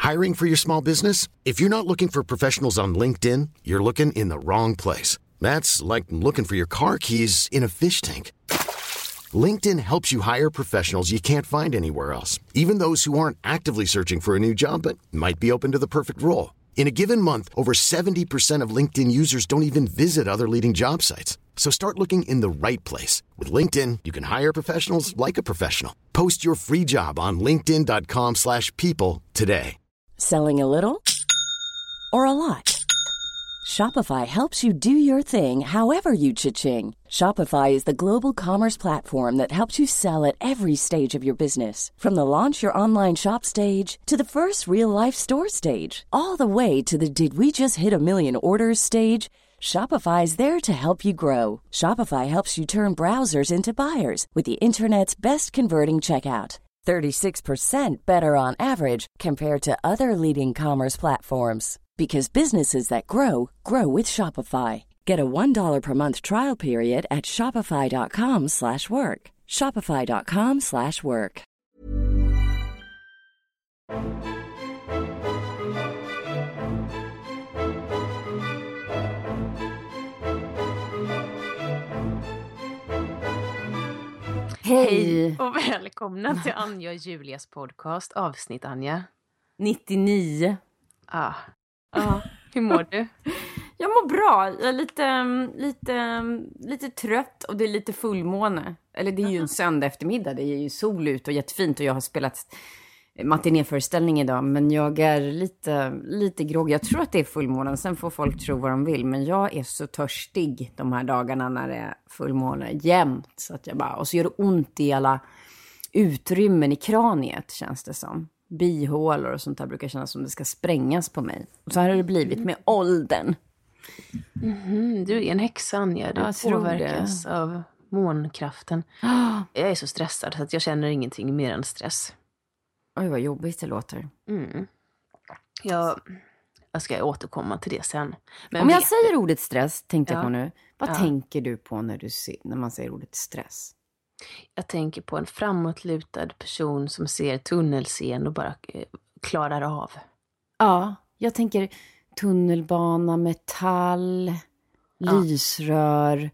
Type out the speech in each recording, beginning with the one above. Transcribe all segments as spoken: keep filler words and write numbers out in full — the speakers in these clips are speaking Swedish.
Hiring for your small business? If you're not looking for professionals on LinkedIn, you're looking in the wrong place. That's like looking for your car keys in a fish tank. LinkedIn helps you hire professionals you can't find anywhere else, even those who aren't actively searching for a new job but might be open to the perfect role. In a given month, over seventy percent of LinkedIn users don't even visit other leading job sites. So start looking in the right place. With LinkedIn, you can hire professionals like a professional. Post your free job on linkedin dot com slash people today. Selling a little or a lot? Shopify helps you do your thing however you cha-ching. Shopify is the global commerce platform that helps you sell at every stage of your business. From the launch your online shop stage to the first real-life store stage, all the way to the did we just hit a million orders stage. Shopify is there to help you grow. Shopify helps you turn browsers into buyers with the internet's best converting checkout. thirty-six percent better on average compared to other leading commerce platforms. Because businesses that grow, grow with Shopify. Get a one dollar per month trial period at shopify.com slash work. Shopify.com slash work. Hej och välkomna till Anja och Julias podcast, avsnitt Anja nittionio. Ja, ah. ah, hur mår du? Jag mår bra, jag är lite, lite, lite trött och det är lite fullmåne. Eller det är ju en söndag eftermiddag, det är ju sol ut och jättefint och jag har spelat matinéföreställning idag. Men jag är lite, lite grogg, jag tror att det är fullmånen, sen får folk tro vad de vill. Men jag är så törstig de här dagarna när det är fullmåne jämt. Så att jag bara, och så gör det ont i alla utrymmen i kraniet känns det som. Bihålor och sånt där brukar kännas som det ska sprängas på mig. Och så här har det blivit med åldern. Mm-hmm. Du är en häxa, Anja. Du jag påverkas av månkraften. Jag är så stressad så att jag känner ingenting mer än stress. Oj, vad jobbigt det låter. Mm. Jag, jag ska återkomma till det sen. Men om jag vet... säger ordet stress, tänkte ja. jag på nu. Vad ja. tänker du på när, du ser, när man säger ordet stress? Jag tänker på en framåtlutad person som ser tunnelseende och bara eh, klarar av. Ja, jag tänker tunnelbana, metall, ja. lysrör.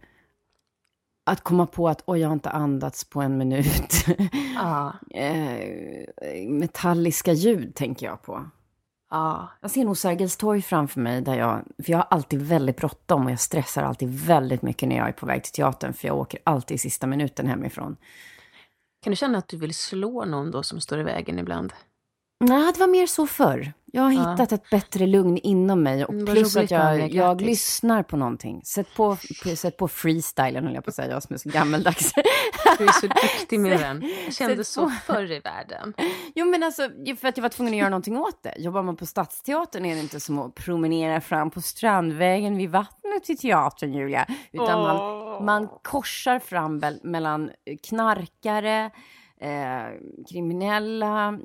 Att komma på att oj, jag har inte andats på en minut. Ja. eh, metalliska ljud tänker jag på. Ja. Jag ser nog Sergels torg framför mig. Där jag, för jag har alltid väldigt bråttom och jag stressar alltid väldigt mycket när jag är på väg till teatern. För jag åker alltid i sista minuten hemifrån. Kan du känna att du vill slå någon då som står i vägen ibland? Nej, det var mer så förr. Jag har ja. hittat ett bättre lugn inom mig. Och plus att jag, jag lyssnar på någonting. Sätt på, sätt på freestylen, höll jag på att säga. Jag som är så gammeldags. Du är så duktig med den. Jag kände så förr i världen. Jo, men alltså, för att jag var tvungen att göra någonting åt det. Jobbar man på Stadsteatern är det inte som att promenera fram på Strandvägen vid vattnet till teatern, Julia. Utan oh. man, man korsar fram mellan knarkare... Eh, kriminella,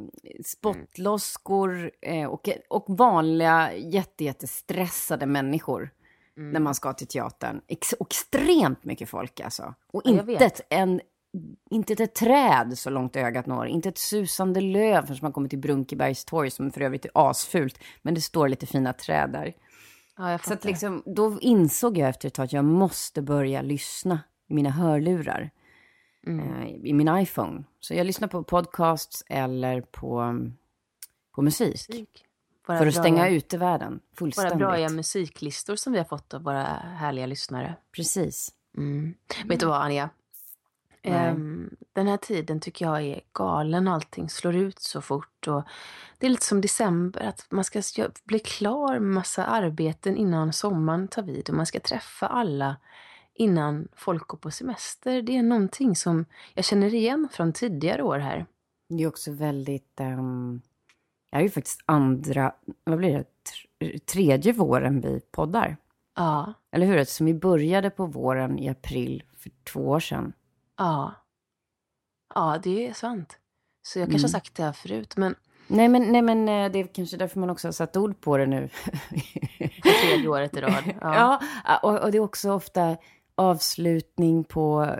spottloskor eh, och, och vanliga jätte, jättestressade människor mm. när man ska till teatern. Ex- extremt mycket folk alltså. Och ja, inte, ett, en, inte ett träd så långt ögat når. Inte ett susande löv förrän man kommer till Brunkebergs torg som för övrigt är asfult. Men det står lite fina träd där. Ja, jag så att liksom, då insåg jag efter ett tag att jag måste börja lyssna i mina hörlurar. Mm. I min iPhone. Så jag lyssnar på podcasts eller på, på musik. musik. För att stänga ute världen fullständigt. Våra bra musiklistor som vi har fått av våra härliga lyssnare. Precis. Mm. Mm. Vet du vad, Anja? Um, den här tiden tycker jag är galen. Allting slår ut så fort. Och det är lite som december. Att man ska bli klar med massa arbeten innan sommaren tar vid. Och man ska träffa alla innan folk går på semester. Det är någonting som jag känner igen från tidigare år här. Det är också väldigt... Um, jag är ju faktiskt andra... Vad blir det? T- tredje våren vi poddar. Ja. Eller hur? Som vi började på våren i april för två år sedan. Ja. Ja, det är sant. Så jag kanske mm. har sagt det här förut, men... Nej men, nej, men det är kanske därför man också har satt ord på det nu. För tredje året i rad. Ja, ja och, och det är också ofta... avslutning på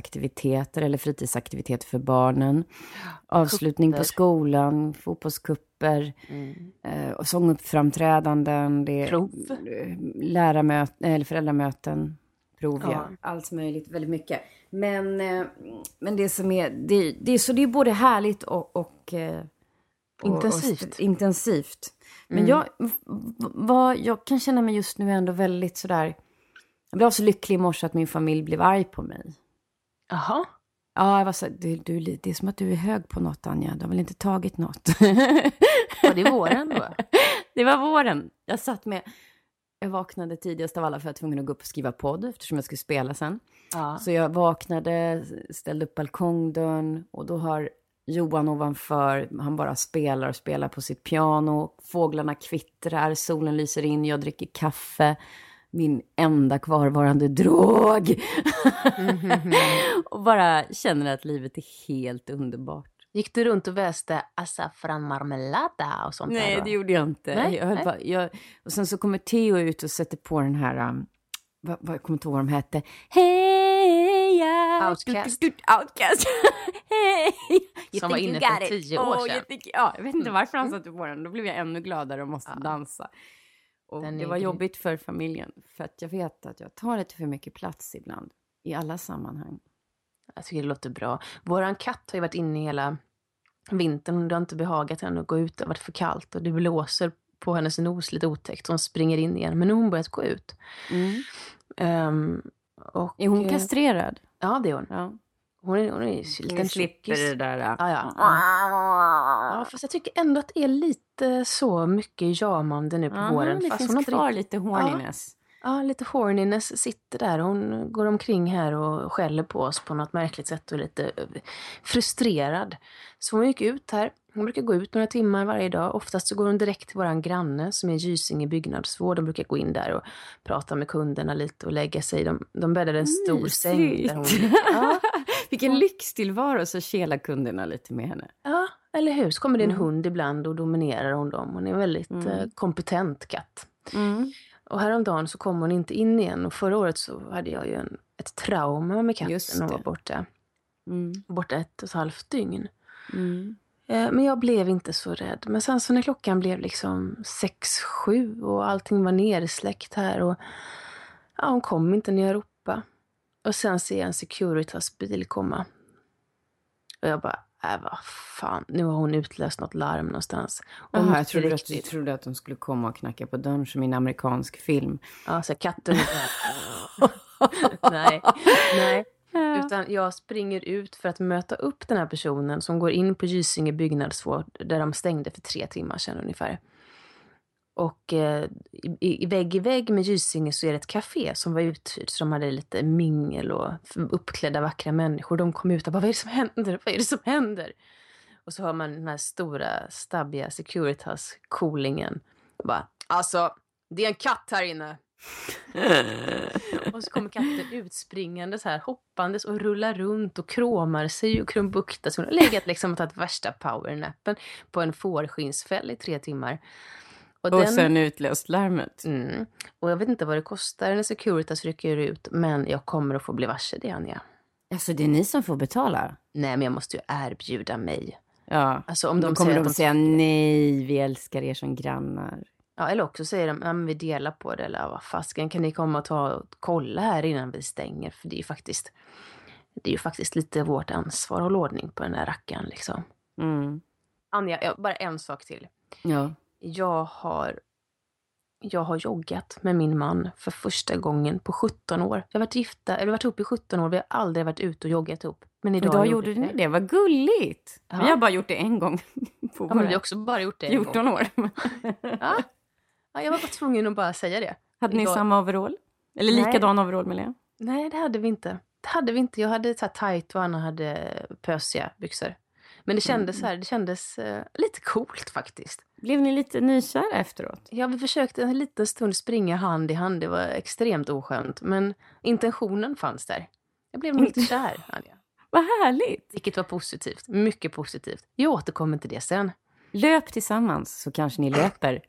idrottsaktiviteter eller fritidsaktiviteter för barnen. Avslutning Kupper. På skolan, fotbollscuper workshopper, mm. eh, och sånguppframträdanden, det är prov, lärarmöten eller föräldramöten, prov, ja. Ja. Allt möjligt, väldigt mycket. Men, eh, men det som är, det, det är så det är både härligt och, och, eh, och intensivt. Och, intensivt. Men Mm. jag, vad, jag kan känna mig just nu ändå väldigt sådär, jag blev så lycklig i morse att min familj blev arg på mig. Jaha. Ja, jag var så, du, du, det är som att du är hög på något, Anja. Du har väl inte tagit något? Var det våren då? Det var våren. Jag satt med, jag vaknade tidigast av alla för att jag var tvungen att gå upp och skriva podd eftersom jag skulle spela sen. Ja. Så jag vaknade, ställde upp balkongdörren och då har Johan ovanför, han bara spelar och spelar på sitt piano. Fåglarna kvittrar, solen lyser in, jag dricker kaffe. Min enda kvarvarande drog. Mm-hmm. Och bara känner att livet är helt underbart. Gick du runt och väste asafran marmelada och sånt? Nej, där det gjorde jag inte. Nej, jag höll nej. bara, jag, och sen så kommer Theo ut och sätter på den här, um, vad, vad jag kommer inte ihåg vad de hette. Heja! Outcast. Du, du, du, outcast. Hej! Som var inne för tio år oh, sedan. Jag, think, ja, jag vet inte varför han satte på den. Då blev jag ännu gladare och måste Ja. dansa. Och Den det är var grym. jobbigt för familjen. För att jag vet att jag tar lite för mycket plats ibland. I alla sammanhang. Jag tycker det låter bra. Våran katt har ju varit inne hela vintern. Det har inte behagat henne att gå ut. Det har varit för kallt. Och det blåser på hennes nos lite otäckt. Hon springer in igen. Men nu har hon börjat gå ut. Mm. Um, och, Är hon kastrerad? Ja, det är hon. Ja. Hon är, hon är en Hon liten slipper tjockis. det där. Ja, ja. Ja, fast jag tycker ändå att det är lite så mycket jamande nu på Ja, våren. det Fast finns hon har inte kvar riktigt- lite horniness. Ja, lite horniness sitter där. Hon går omkring här och skäller på oss på något märkligt sätt och är lite frustrerad. Så hon gick ut här. Hon brukar gå ut några timmar varje dag. Oftast så går hon direkt till våran granne som är Gysinge byggnadsvård. De brukar gå in där och prata med kunderna lite och lägga sig. De, de bäddade en stor Mysigt. säng där hon... Ja, Vilken lyxtillvaro, så kela kunderna lite med henne. ja, eller hur? Så kommer det en Mm. hund ibland och dominerar hon dem. Hon är en väldigt Mm. eh, kompetent katt. Mm. Och häromdagen så kom hon inte in igen. Och förra året så hade jag ju en, ett trauma med katten. Just Hon det. var borta, Mm. borta ett och ett halvt dygn. Mm. Eh, men jag blev inte så rädd. Men sen så när klockan blev liksom sex, sju och allting var nersläckt här. Och ja, hon kom inte när jag ropade. Och sen ser jag en Securitas bil komma. Och jag bara, äh vad fan. Nu har hon utlöst något larm någonstans. Och Aha, jag mycket trodde att, du riktigt- trodde att de skulle komma och knacka på dörren som i en amerikansk film. Ja, så katten... nej, nej. Utan jag springer ut för att möta upp den här personen som går in på Gysinge byggnadsvård där de stängde för tre timmar sedan ungefär. Och eh, i, i vägg i vägg med Gysinge så är det ett café som var uthyrt. Så de hade lite mingel och uppklädda vackra människor. De kom ut och bara, vad är det som händer? Vad är det som händer? Och så hör man den här stora, stabbiga Securitas-coolingen. Och bara, alltså, det är en katt här inne. Och så kommer katten utspringande så här, hoppandes och rullar runt och kråmar sig och krumbuktas. Hon har legat liksom och tagit värsta powernappen på en fårskinsfäll i tre timmar. Och den, sen utlöst larmet. mm, och jag vet inte vad det kostar när Securitas rycker ut, men jag kommer att få bli varse det, Anja. Alltså det är ni som får betala? Nej, men jag måste ju erbjuda mig. Ja, Alltså om då de kommer säger de att de säga nej, vi älskar er som grannar. Ja, eller också säger de, ja men vi delar på det, eller vad fasken, kan ni komma och ta och kolla här innan vi stänger? För det är ju faktiskt, det är ju faktiskt lite vårt ansvar att hålla ordning på den här rackaren liksom. Mm. Anja, ja, bara en sak till. Ja. Jag har, jag har joggat med min man för första gången på sjutton år. Jag har varit gifta, eller varit ihop i sjutton år, vi har aldrig varit ute och joggat ihop. Men idag, Idag gjorde ni det, vad gulligt. Ja. Vi har bara gjort det en gång på Ja, men vi har våra också bara gjort det en gång. fjorton år. Ja. Ja, jag var bara tvungen att bara säga det. Hade ni Idag- samma overall? Eller Nej. likadan overall med det? Nej, det hade vi inte. Det hade vi inte. Jag hade så här tight och Anna hade pösiga byxor. Men det kändes så här, det kändes eh, lite coolt faktiskt. Blev ni lite nykära efteråt? Ja, vi försökte en liten stund springa hand i hand. Det var extremt oskönt. Men intentionen fanns där. Jag blev nog lite kär, Anja. Vad härligt! Vilket var positivt. Mycket positivt. Jag återkommer till det sen. Löp tillsammans så kanske ni löper.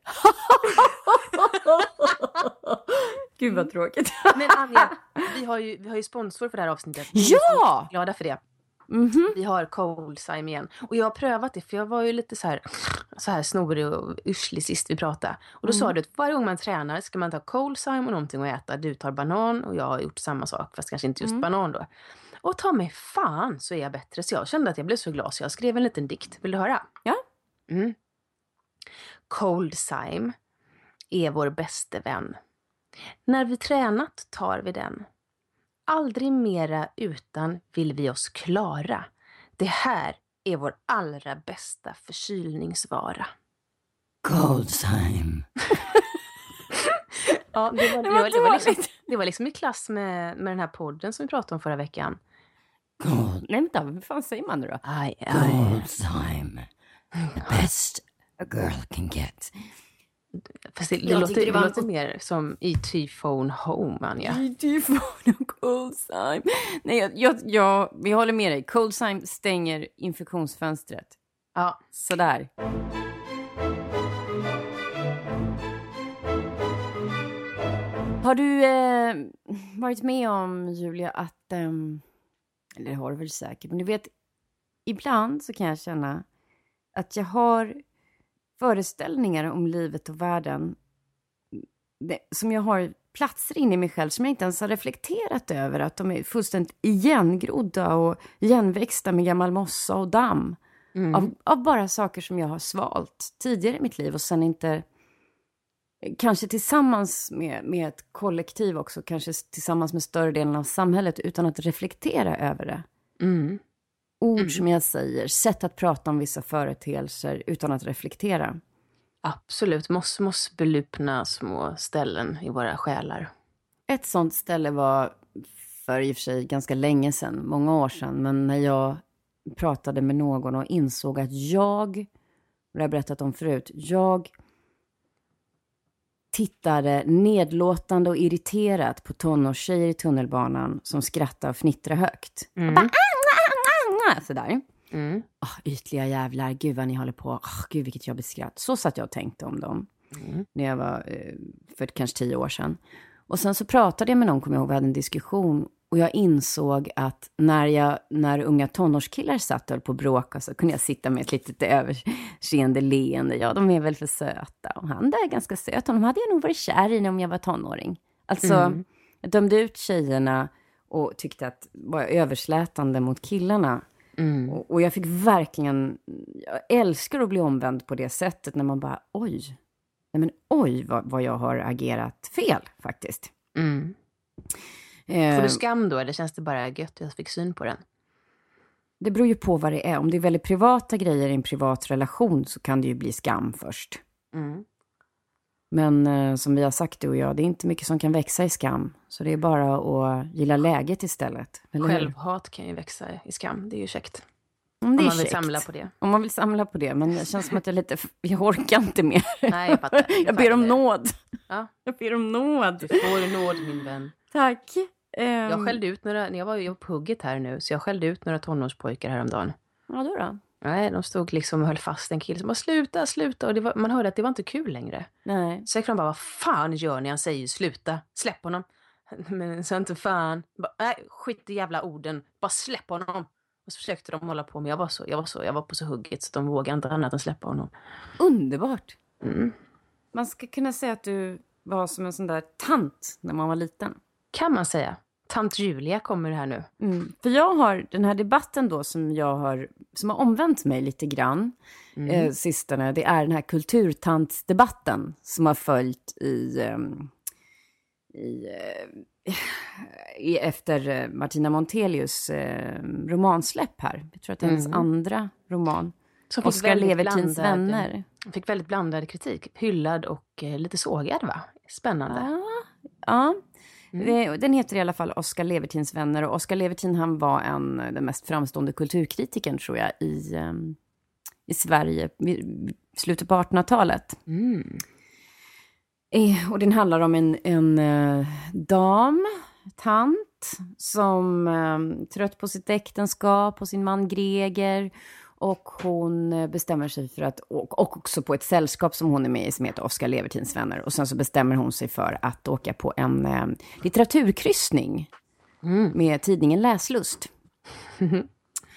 Gud vad tråkigt. Men Anja, vi har ju, vi har ju sponsor för det här avsnittet. Ja! Glada för det. Mm-hmm. Vi har Coldsime igen. Och jag har prövat det, för jag var ju lite så här, så här snorig och yrslig sist vi pratade. Och då mm. sa du att varje gång man tränar ska man ta Coldsime och någonting att äta. Du tar banan och jag har gjort samma sak, fast kanske inte just mm. banan då. Och ta mig fan så är jag bättre. Så jag kände att jag blev så glad så jag skrev en liten dikt. Vill du höra? Ja. Mm. Coldsime är vår bäste vän. När vi tränat tar vi den. Aldrig mera utan vill vi oss klara. Det här är vår allra bästa förkylningsvara. Coldsime. Ja, det var, det, var, det, var liksom, det var liksom i klass med, med den här podden som vi pratade om förra veckan. God, nej, vänta, vad fan säger man då? Aj, aj. Coldsime. The best a girl can get. Fast det, det, låter, det, det var... låter mer som i Typhone Home, Anja. I Typhone och Coldsime. Nej, jag, jag, jag, vi håller med dig. Coldsime stänger infektionsfönstret. Ja. Sådär. Har du eh, varit med om, Julia, att... Eh, eller det har du väl säkert. Men du vet, ibland så kan jag känna att jag har föreställningar om livet och världen det, som jag har platser in i mig själv som jag inte ens har reflekterat över. Att de är fullständigt igengrodda och igenväxta med gammal mossa och damm. Mm. Av, av bara saker som jag har svalt tidigare i mitt liv och sen inte... Kanske tillsammans med, med ett kollektiv också. Kanske tillsammans med större delen av samhället. Utan att reflektera över det. Mm. Ord mm. som jag säger. Sätt att prata om vissa företeelser. Utan att reflektera. Absolut. Måste, måste belupna små ställen i våra själar. Ett sånt ställe var för i och för sig ganska länge sedan. Många år sedan. Men när jag pratade med någon och insåg att jag. Det har jag berättat om förut. Jag... tittade nedlåtande och irriterat på tonårstjejer i tunnelbanan som skrattar och fnittrar högt. Mm. Och bara, ah, ah, ah, sådär. Mm. Oh, ytliga jävlar, gud vad ni håller på. Oh, gud vilket jobbigt skratt. Så satt jag och tänkte om dem. Mm. När jag var eh, för kanske tio år sedan. Och sen så pratade jag med någon, kommer jag ihåg, vi hade en diskussion. Och jag insåg att när, jag, när unga tonårskillar satt och höll på att bråka så kunde jag sitta med ett litet överseende leende. Ja, de är väl för söta. Och han där är ganska söt. Honom hade jag nog varit kär i när jag var tonåring. Alltså, mm. jag dömde ut tjejerna och tyckte att var överslätande mot killarna. Mm. Och, och jag fick verkligen... Jag älskar att bli omvänd på det sättet när man bara, oj. Nej men oj vad, vad jag har agerat fel faktiskt. Mm. Får du skam då, eller känns det bara gött att jag fick syn på den? Det beror ju på vad det är. Om det är väldigt privata grejer i en privat relation så kan det ju bli skam först. Mm. Men eh, som vi har sagt du och jag, det är inte mycket som kan växa i skam. Så det är bara att gilla läget istället. Eller självhat kan ju växa i skam, det är ju käckt. Mm, det om är man vill käckt. samla på det. Om man vill samla på det, men det känns som att jag lite, jag orkar inte mer. Nej, jag fattar. Jag, jag ber om nåd. Ja. Jag ber om nåd. Du får nåd, min vän. Tack. Jag skällde ut några, när jag var ju på hugget här nu, så jag skällde ut några tonårspojkar häromdagen. Ja, då då? Nej, de stod liksom och höll fast en kille som bara sluta, sluta. Och det var, man hörde att det var inte kul längre. Nej. Så jag kan bara, vad fan gör ni? Han säger ju sluta, släpp honom. Men så inte fan. Bara, nej, skit i jävla orden. Bara släpp honom. Och så försökte de hålla på, men jag var så, jag var så, jag var på så hugget så de vågade inte annat än släppa honom. Underbart. Mm. Man ska kunna säga att du var som en sån där tant när man var liten. Kan man säga. Tant Julia kommer här nu. Mm. För jag har den här debatten då som jag har, som har omvänt mig lite grann mm. eh, sistone. Det är den här kulturtantsdebatten som har följt i, eh, i, eh, i efter Martina Montelius eh, romansläpp här. Jag tror att det är hennes mm. andra roman. Oskar Levertins vänner. Fick väldigt blandad kritik. Hyllad och eh, lite sågad, va? Spännande. Ja, ja. Mm. Den heter i alla fall Oskar Levertins vänner. Och Oskar Levertin, han var en, den mest framstående kulturkritiken, tror jag, i, um, i Sverige i slutet på artonhundratalet. Mm. Eh, och den handlar om en, en uh, dam, tant, som um, trött på sitt äktenskap och sin man Greger. Och hon bestämmer sig för att, och också på ett sällskap som hon är med i som heter Oskar Levertins vänner. Och sen så bestämmer hon sig för att åka på en eh, litteraturkryssning mm. med tidningen Läslust.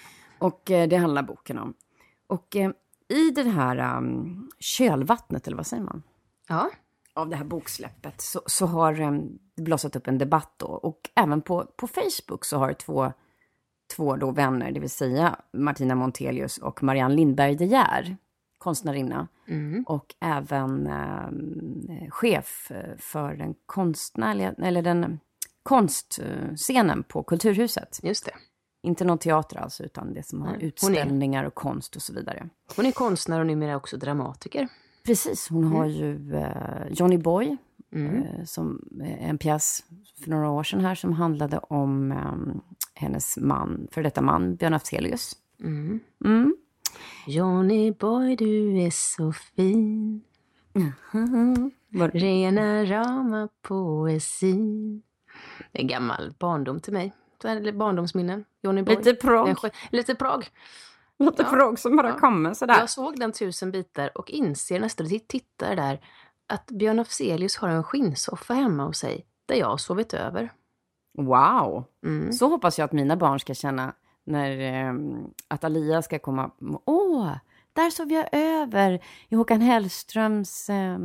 Och eh, det handlar boken om. Och eh, i det här um, kölvattnet, eller vad säger man? Ja. Av det här boksläppet så, så har um, det blossat upp en debatt då. Och även på, på Facebook så har två, två då vänner, det vill säga Martina Montelius och Marianne Lindberg de Geer, konstnärinna. Mm. Och även um, chef för den konstnärliga, eller den konstscenen på Kulturhuset. Just det. Inte någon teater alltså, utan det som har Nej. utställningar är, och konst och så vidare. Hon är konstnär och numera också dramatiker. Precis, hon mm. har ju eh, Johnny Boy, mm. eh, som eh, en pjäs för några år sedan här som handlade om eh, hennes man, för detta man, Björn Afzelius. Mm. Mm. Johnny Boy, du är så fin. Mm. Rena rama poesin. Det är en gammal barndom till mig. Eller barndomsminnen. Johnny Boy. Lite prog. Lite prog. Lite ja. prog som bara ja. kommer sådär. Jag såg den tusen bitar och inser nästan att tittar där att Björn Afzelius har en skinnsoffa hemma hos sig där jag har sovit över. Wow! Mm. Så hoppas jag att mina barn ska känna när eh, att Alia ska komma. Åh, där sov jag över i Håkan Hellströms eh,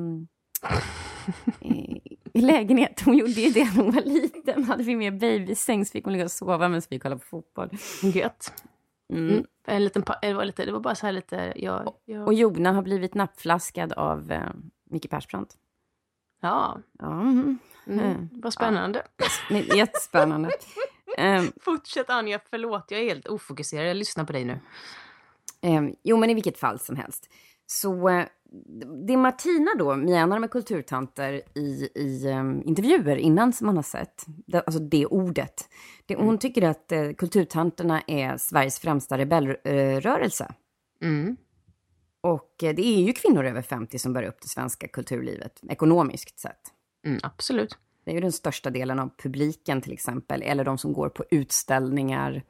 i, i lägenhet. Hon gjorde ju det när hon var liten. Hade vi med babysäng så fick hon ligga och sova medan vi kollade på fotboll. Gött. Mm. Mm. En liten, det, var lite, det var bara så här lite... Jag, jag... Och Jona har blivit nappflaskad av eh, Micke Persbrandt. Ja. Ja. Mm. Mm. Vad spännande. Ja. Jättespännande. um, Fortsätt Anja, förlåt. Jag är helt ofokuserad. Jag lyssnar på dig nu. Um, jo, men i vilket fall som helst. Så uh, det Martina då menar med kulturtanter i, i um, intervjuer innan som man har sett, det, alltså det ordet. Det, hon tycker att uh, kulturtanterna är Sveriges främsta rebellrörelse. Mm. Och uh, det är ju kvinnor över femtio som bär upp det svenska kulturlivet, ekonomiskt sett. Mm, absolut. Det är ju den största delen av publiken till exempel, eller de som går på utställningar,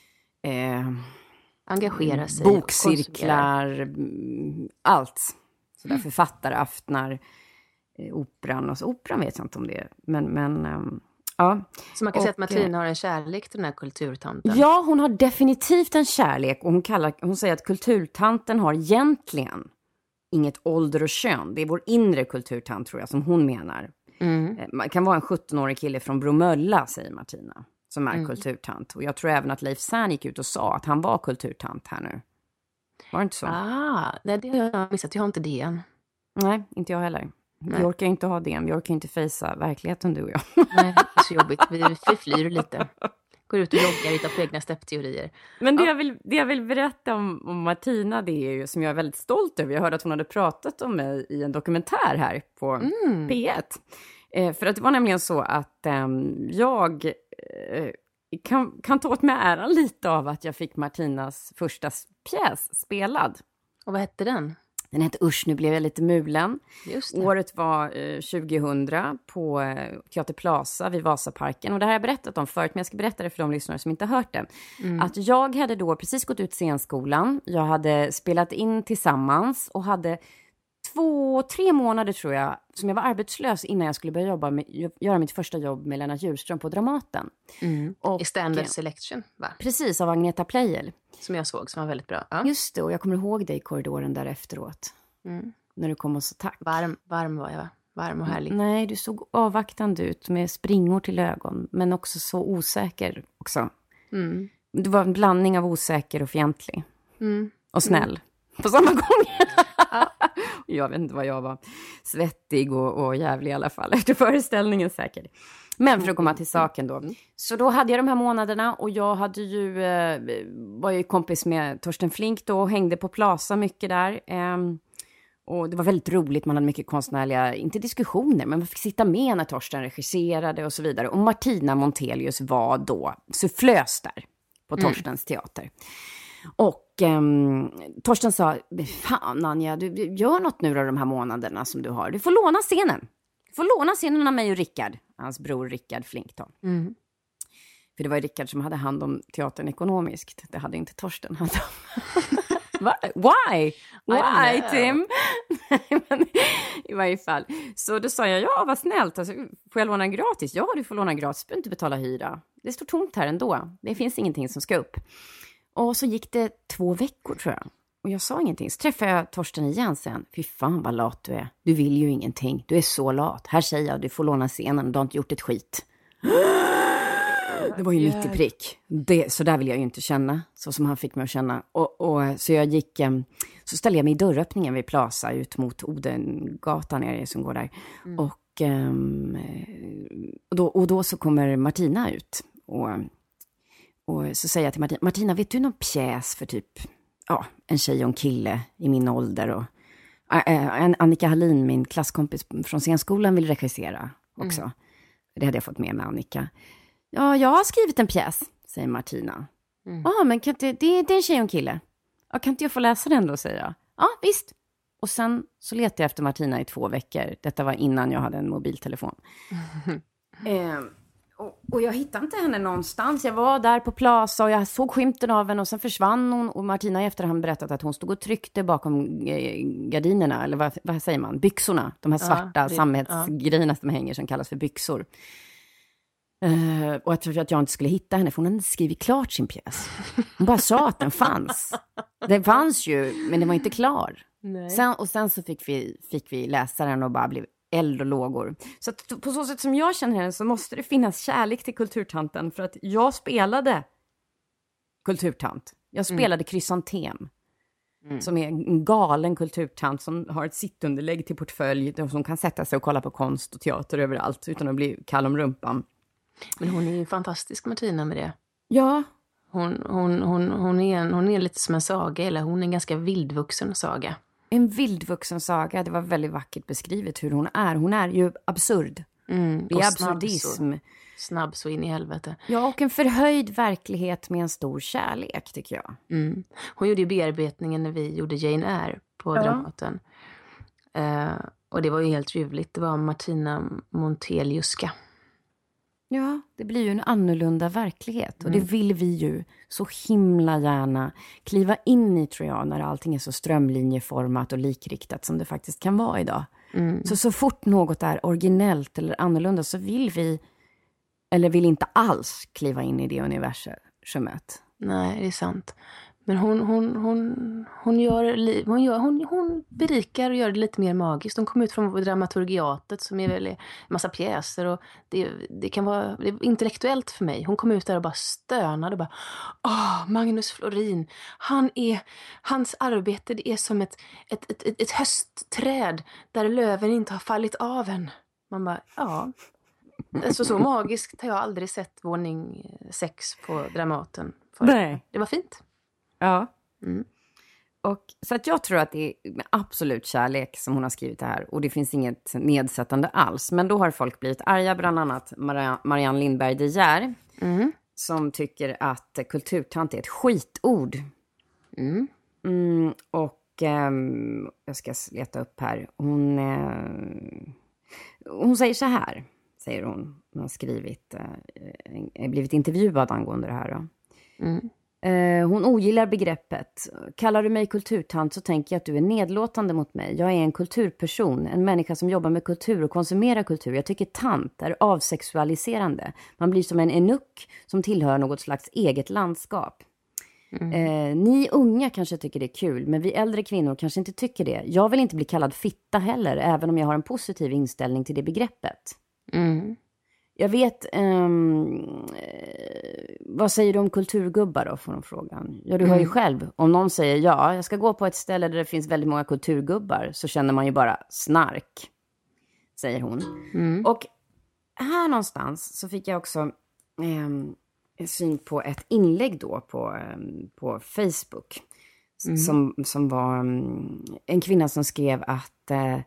eh, engagera sig, bokcirklar, allt. Så där mm. författaraftnar, eh, operan och så. Operan vet jag inte om det är, men, men um, ja. Så man kan och, säga att Martina har en kärlek till den här kulturtanten. Ja, hon har definitivt en kärlek och hon, kallar, hon säger att kulturtanten har egentligen inget ålder och kön. Det är vår inre kulturtant tror jag som hon menar. Mm. Man kan vara en sjuttonårig kille från Bromölla, säger Martina, som är mm. kulturtant. Och jag tror även att Leif Zahn gick ut och sa att han var kulturtant här nu. Var det inte så? Ah, nej, det har jag missat. Jag har inte det än. Nej, inte jag heller. Nej. Vi orkar inte ha det. Vi orkar inte fejsa verkligheten, du och jag. Nej, det är så jobbigt. Vi förflyr lite. Går ut och joggar, hittar på egna steppteorier. Men det, ja. jag vill, det jag vill berätta om, om Martina, det är ju som jag är väldigt stolt över. Jag hörde att hon hade pratat om mig i en dokumentär här på mm. P ett. Eh, för att det var nämligen så att eh, jag eh, kan, kan ta åt mig äran lite av att jag fick Martinas första pjäs spelad. Och vad hette den? Den hette Usch, nu blev jag lite mulen. Just det. Året var eh, tjugohundra på eh, Teater Plaza vid Vasaparken. Och det här har jag berättat om förut, men jag ska berätta det för de lyssnare som inte har hört det. Mm. Att jag hade då precis gått ut scenskolan. Jag hade spelat in tillsammans och hade två, tre månader tror jag som jag var arbetslös innan jag skulle börja jobba med, göra mitt första jobb med Lennart Hjulström på Dramaten. Mm. Och, I Standard Selection, va? Precis, av Agneta Pleijel. Som jag såg, som var väldigt bra. Ja. Just det, och jag kommer ihåg dig i korridoren där efteråt. Mm. När du kom och så tack. Varm, varm var jag, va? Varm och härlig. Nej, du såg avvaktande ut med springor till ögon. Men också så osäker också. Mm. Det var en blandning av osäker och fientlig. Mm. Och snäll. Mm. På samma gång. Ja. Jag vet inte vad jag var. Svettig och, och jävlig i alla fall. Efter föreställningen säkert. Men för att komma till saken då. Så då hade jag de här månaderna. Och jag hade ju, eh, var ju kompis med Torsten Flink då. Och hängde på Plaza mycket där. Eh, och det var väldigt roligt. Man hade mycket konstnärliga, inte diskussioner. Men man fick sitta med när Torsten regisserade och så vidare. Och Martina Montelius var då sufflös där. På Torstens mm. teater. Och um, Torsten sa, fan Anja, du gör något nu då de här månaderna som du har. Du får låna scenen. Du får låna scenen av mig och Rickard. Hans bror Rickard Flink då. Mm. För det var Rickard som hade hand om teatern ekonomiskt. Det hade inte Torsten hand om. Why? Why, Tim? Men, i varje fall. Så då sa jag, ja vad snällt. Alltså, får jag låna gratis? Ja, du får låna gratis. Du behöver inte betala hyra. Det står tomt här ändå. Det finns ingenting som ska upp. Och så gick det två veckor tror jag. Och jag sa ingenting. Så träffade jag Torsten igen sen. Fy fan vad lat du är. Du vill ju ingenting. Du är så lat. Här säger jag, du får låna scenen. Du har inte gjort ett skit. Det var ju mitt i prick. Det, så där vill jag ju inte känna. Så som han fick mig att känna. Och, och, så jag gick... Så ställde jag mig i dörröppningen vid Plaza. Ut mot Odengatan är det som går där. Mm. Och, um, och, då, och då så kommer Martina ut. Och, och så säger jag till Martina. Martina, vet du någon pjäs för typ... Ja, en tjej och en kille i min ålder. Och, äh, Annika Hallin, min klasskompis från scenskolan, vill regissera också. Mm. Det hade jag fått med mig, Annika. Ja, jag har skrivit en pjäs, säger Martina. Ja, mm. ah, men kan inte, det, det är en tjej och en kille. Ja, kan inte jag få läsa den då, säger jag. Ja, visst. Och sen så letade jag efter Martina i två veckor. Detta var innan jag hade en mobiltelefon. Mm. Eh, och, och jag hittade inte henne någonstans. Jag var där på Plaza och jag såg skymten av henne och sen försvann hon. Och Martina i efterhand berättat att hon stod och tryckte bakom eh, gardinerna. Eller vad, vad säger man? Byxorna. De här svarta ja, det, sammetsgrejerna ja. Som hänger som kallas för byxor. Uh, och jag trodde att jag inte skulle hitta henne för hon hade skrivit klart sin pjäs. Hon bara sa att den fanns. Den fanns ju, men den var inte klar. Nej. Sen, och sen så fick vi, fick vi läsa den och bara blev eld och lågor. Så att, på så sätt som jag känner henne så måste det finnas kärlek till kulturtanten. För att jag spelade kulturtant. Jag spelade mm. krysantem. Mm. Som är en galen kulturtant som har ett sittunderlägg till portfölj. Som kan sätta sig och kolla på konst och teater överallt utan att bli kall om rumpan. Men hon är ju fantastisk, Martina, med det. Ja. Hon, hon, hon, hon, är, en, hon är lite som en saga, eller hon är en ganska vildvuxen saga. En vildvuxen saga, det var väldigt vackert beskrivet hur hon är. Hon är ju absurd. Mm, det är absurdism. Snabb så, snabb så in i helvete. Ja, och en förhöjd verklighet med en stor kärlek, tycker jag. Mm. Hon gjorde ju bearbetningen när vi gjorde Jane Eyre på ja. Dramaten. Uh, och det var ju helt ljuvligt. Det var Martina Monteliuska. Ja, det blir ju en annorlunda verklighet. Och det vill vi ju så himla gärna kliva in i, tror jag, när allting är så strömlinjeformat och likriktat som det faktiskt kan vara idag. Mm. Så så fort något är originellt eller annorlunda så vill vi, eller vill inte alls kliva in i det universumet. Nej, det är sant. Men hon, hon, hon, hon, gör, hon, gör, hon, hon berikar och gör det lite mer magiskt. Hon kom ut från dramaturgiatet som är väl en massa pjäser. Och det, det kan vara det är intellektuellt för mig. Hon kom ut där och bara stönade. Och bara, åh, Magnus Florin. Han är, hans arbete det är som ett, ett, ett, ett, ett höstträd där löven inte har fallit av än. Man bara, ja. Alltså, så magiskt har jag aldrig sett våning sex på Dramaten. Nej. Det var fint. Ja. Mm. Och, så att jag tror att det är med absolut kärlek som hon har skrivit det här. Och det finns inget nedsättande alls. Men då har folk blivit arga, bland annat Mar- Marianne Lindberg de Geer. Mm. Som tycker att kulturtant är ett skitord. Mm. Mm, och um, jag ska leta upp här. Hon, uh, hon säger så här, säger hon. Hon har skrivit, uh, blivit intervjuad angående det här då. Mm. Hon ogillar begreppet. Kallar du mig kulturtant så tänker jag att du är nedlåtande mot mig. Jag är en kulturperson, en människa som jobbar med kultur och konsumerar kultur. Jag tycker tant är avsexualiserande. Man blir som en enuck som tillhör något slags eget landskap. Mm. Eh, ni unga kanske tycker det är kul, men vi äldre kvinnor kanske inte tycker det. Jag vill inte bli kallad fitta heller, även om jag har en positiv inställning till det begreppet. Mm. Jag vet, um, vad säger du om kulturgubbar då, får de frågan. Ja, du hör ju mm. själv. Om någon säger, ja, jag ska gå på ett ställe där det finns väldigt många kulturgubbar, så känner man ju bara snark, säger hon. Mm. Och här någonstans så fick jag också um, en syn på ett inlägg då på, um, på Facebook. Mm. Som, som var um, en kvinna som skrev att... Uh,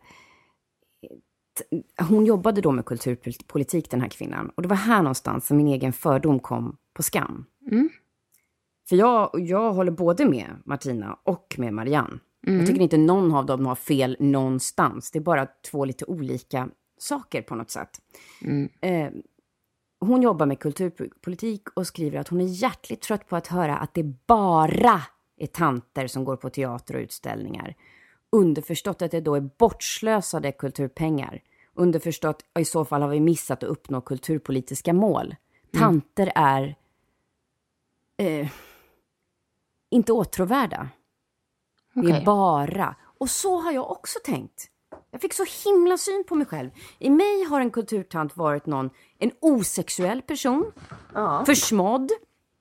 hon jobbade då med kulturpolitik, den här kvinnan. Och det var här någonstans som min egen fördom kom på skam. Mm. För jag, jag håller både med Martina och med Marianne. Mm. Jag tycker inte någon av dem har fel någonstans. Det är bara två lite olika saker på något sätt. Mm. Eh, hon jobbar med kulturpolitik och skriver att hon är hjärtligt trött på att höra att det bara är tanter som går på teater och utställningar. Underförstått att det då är bortslösade kulturpengar. Underförstått, i så fall har vi missat att uppnå kulturpolitiska mål. Tanter är... Eh, inte åtråvärda. Okay. Det är bara. Och så har jag också tänkt. Jag fick så himla syn på mig själv. I mig har en kulturtant varit någon, en osexuell person. Ja. Försmådd.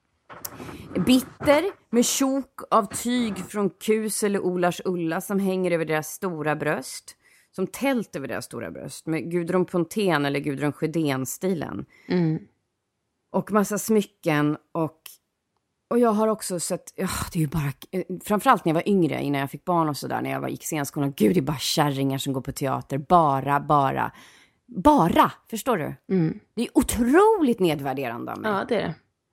Bitter med tjok av tyg från Kus eller Olars Ulla som hänger över deras stora bröst. Som tält över deras stora bröst. Med Gudrun Pontén eller Gudrun Sjödén-stilen. Mm. Och massa smycken och... Och jag har också sett, ja, det är ju bara, framförallt när jag var yngre, innan jag fick barn och sådär, när jag var, gick scenskolan, gud, det är bara kärringar som går på teater, bara, bara, bara, förstår du? Mm. Det är otroligt nedvärderande av mig. Ja, det är det.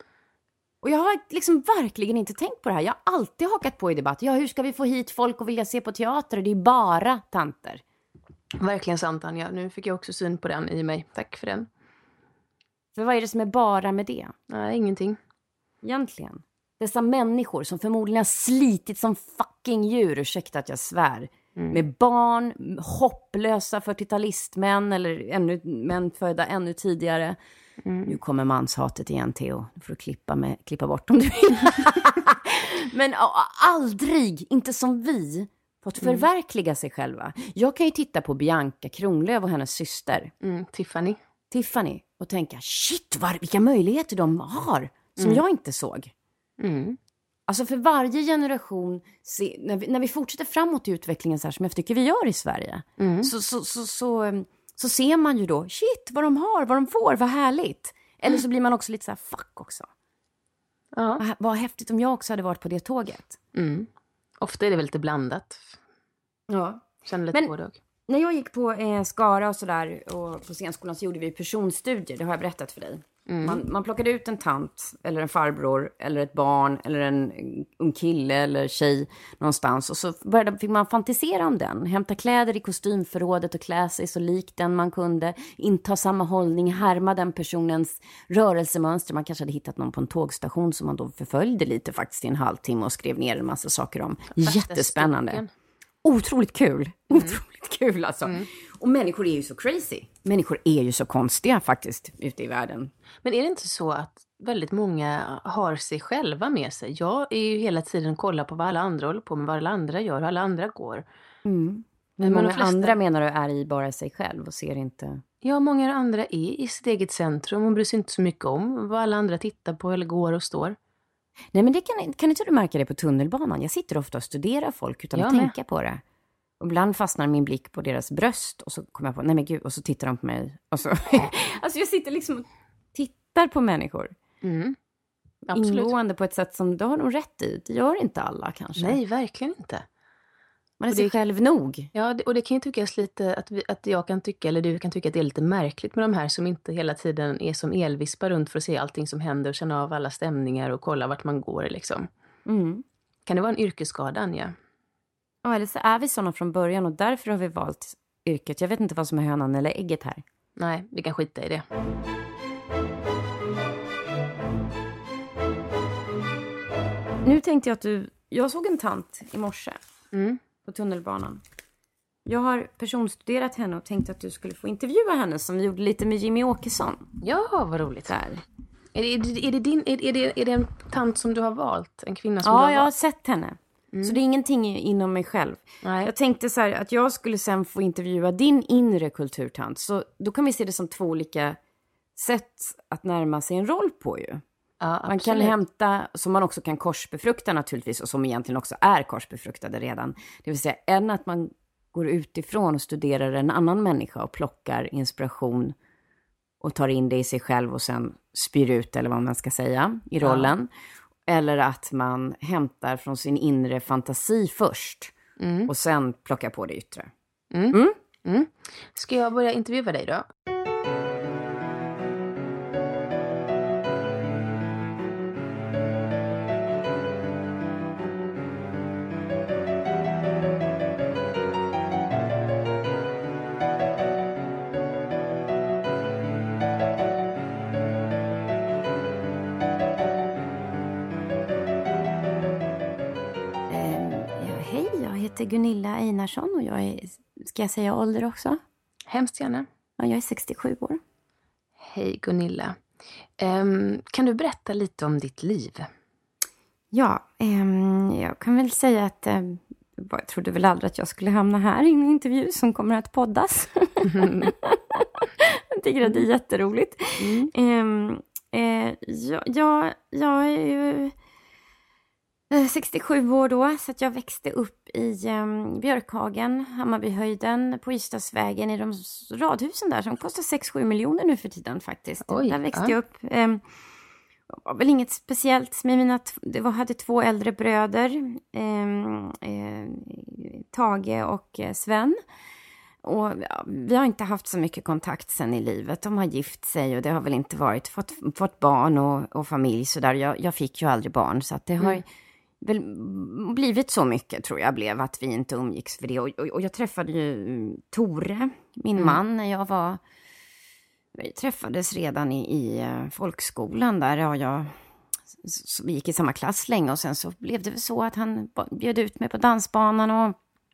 Och jag har liksom verkligen inte tänkt på det här, jag har alltid hakat på i debatt, ja, hur ska vi få hit folk och vilja se på teater, det är bara tanter. Verkligen sant, Anja, nu fick jag också syn på den i mig, tack för den. För vad är det som är bara med det? Nej, ingenting. Egentligen. Dessa människor som förmodligen har slitit som fucking djur, ursäkta att jag svär. Mm. Med barn, hopplösa fyrtiotalistmän eller ännu, män födda ännu tidigare. Mm. Nu kommer manshatet igen, Theo. Nu får du klippa, med, klippa bort om du vill. Men aldrig, inte som vi, fått förverkliga sig själva. Jag kan ju titta på Bianca Kronlöf och hennes syster. Mm, Tiffany. Tiffany. Och tänka, shit, var, vilka möjligheter de har. Som mm. jag inte såg. Mm. Alltså för varje generation, se, när, vi, när vi fortsätter framåt i utvecklingen så här som jag tycker vi gör i Sverige. Mm. Så, så, så, så, så ser man ju då, shit, vad de har, vad de får, vad härligt. Eller så blir man också lite så här, fuck också. Ja. Vad, vad häftigt om jag också hade varit på det tåget. Mm. Ofta är det väl lite blandat. Ja. Känner lite både och. När jag gick på eh, Skara och sådär och på scenskolan så gjorde vi personstudier, det har jag berättat för dig. Mm. Man, man plockade ut en tant eller en farbror eller ett barn eller en ung kille eller tjej någonstans. Och så började, fick man fantisera om den. Hämta kläder i kostymförrådet och klä sig så lik den man kunde. Inta samma hållning, härma den personens rörelsemönster. Man kanske hade hittat någon på en tågstation som man då förföljde lite faktiskt i en halvtimme och skrev ner en massa saker om. Jättespännande. Otroligt kul. Mm. Otroligt kul alltså. Mm. Och människor är ju så crazy. Människor är ju så konstiga faktiskt ute i världen. Men är det inte så att väldigt många har sig själva med sig? Jag är ju hela tiden kolla på vad alla andra håller på med, vad alla andra gör, hur alla andra går. Mm. Men många flesta... andra menar du är i bara sig själv och ser inte... Ja, många andra är i sitt eget centrum och bryr sig inte så mycket om vad alla andra tittar på eller går och står. Nej, men det kan, kan inte du märka det på tunnelbanan? Jag sitter ofta och studerar folk utan jag att med. tänka på det. Och ibland fastnar min blick på deras bröst och så kommer jag på, nej men gud, och så tittar de på mig. Och så, alltså jag sitter liksom och tittar på människor. Mm. Absolut. Ingående på ett sätt som, det har de rätt i. Det gör inte alla kanske. Nej, verkligen inte. Man är sig själv nog. Ja, det, och det kan ju tyckas lite, att, vi, att jag kan tycka, eller du kan tycka att det är lite märkligt med de här som inte hela tiden är som elvispar runt för att se allting som händer och känna av alla stämningar och kolla vart man går liksom. Mm. Kan det vara en yrkesskada, Anja? Ja, eller så är vi sådana från början och därför har vi valt yrket. Jag vet inte vad som är hönan eller ägget här. Nej, vi kan skita i det. Nu tänkte jag att du... Jag såg en tant i morse mm. på tunnelbanan. Jag har personstuderat henne och tänkte att du skulle få intervjua henne som vi gjorde lite med Jimmy Åkesson. Ja, vad roligt. Där. Är det, är det, är det, din, är det, är det en tant som du har valt? En kvinna som ja, du har valt? Ja, jag har sett henne. Mm. Så det är ingenting inom mig själv. Nej. Jag tänkte så här att jag skulle sen få intervjua din inre kulturtant. Så då kan vi se det som två olika sätt att närma sig en roll på ju. Ja, man kan hämta, som man också kan korsbefrukta naturligtvis, och som egentligen också är korsbefruktade redan. Det vill säga en att man går utifrån och studerar en annan människa och plockar inspiration och tar in det i sig själv och sen spyr ut, eller vad man ska säga, i rollen. Ja. Eller att man hämtar från sin inre fantasi först mm. och sen plockar på det yttre. Mm. Mm. Mm. Ska jag börja intervjua dig då? Gunilla Einarsson och jag är, ska jag säga ålder också? Hemskt gärna. Ja, jag är sextiosju år. Hej Gunilla. Um, kan du berätta lite om ditt liv? Ja, eh, jag kan väl säga att eh, jag trodde väl aldrig att jag skulle hamna här i en intervju som kommer att poddas. Mm. Jag tycker att det är jätteroligt. Mm. Eh, eh, jag, jag, jag är ju sextiosju år då, så att jag växte upp i um, Björkhagen, Hammarbyhöjden, på Ystadsvägen, i de radhusen där som kostar sex sju miljoner nu för tiden faktiskt. Oj, där växte ja. jag upp. Um, det var väl inget speciellt med mina, t- det var, hade två äldre bröder, um, eh, Tage och eh, Sven. Och ja, vi har inte haft så mycket kontakt sen i livet. De har gift sig och det har väl inte varit, fått, fått barn och, och familj så där. Jag, jag fick ju aldrig barn, så att det har... Mm. väl blivit så mycket, tror jag, blev att vi inte umgicks för det. Och, och, och jag träffade ju Tore, min mm. man, när jag var... Vi träffades redan i, i folkskolan där. Ja, jag, så vi gick i samma klass länge och sen så blev det väl så att han bjöd ut mig på dansbanan och,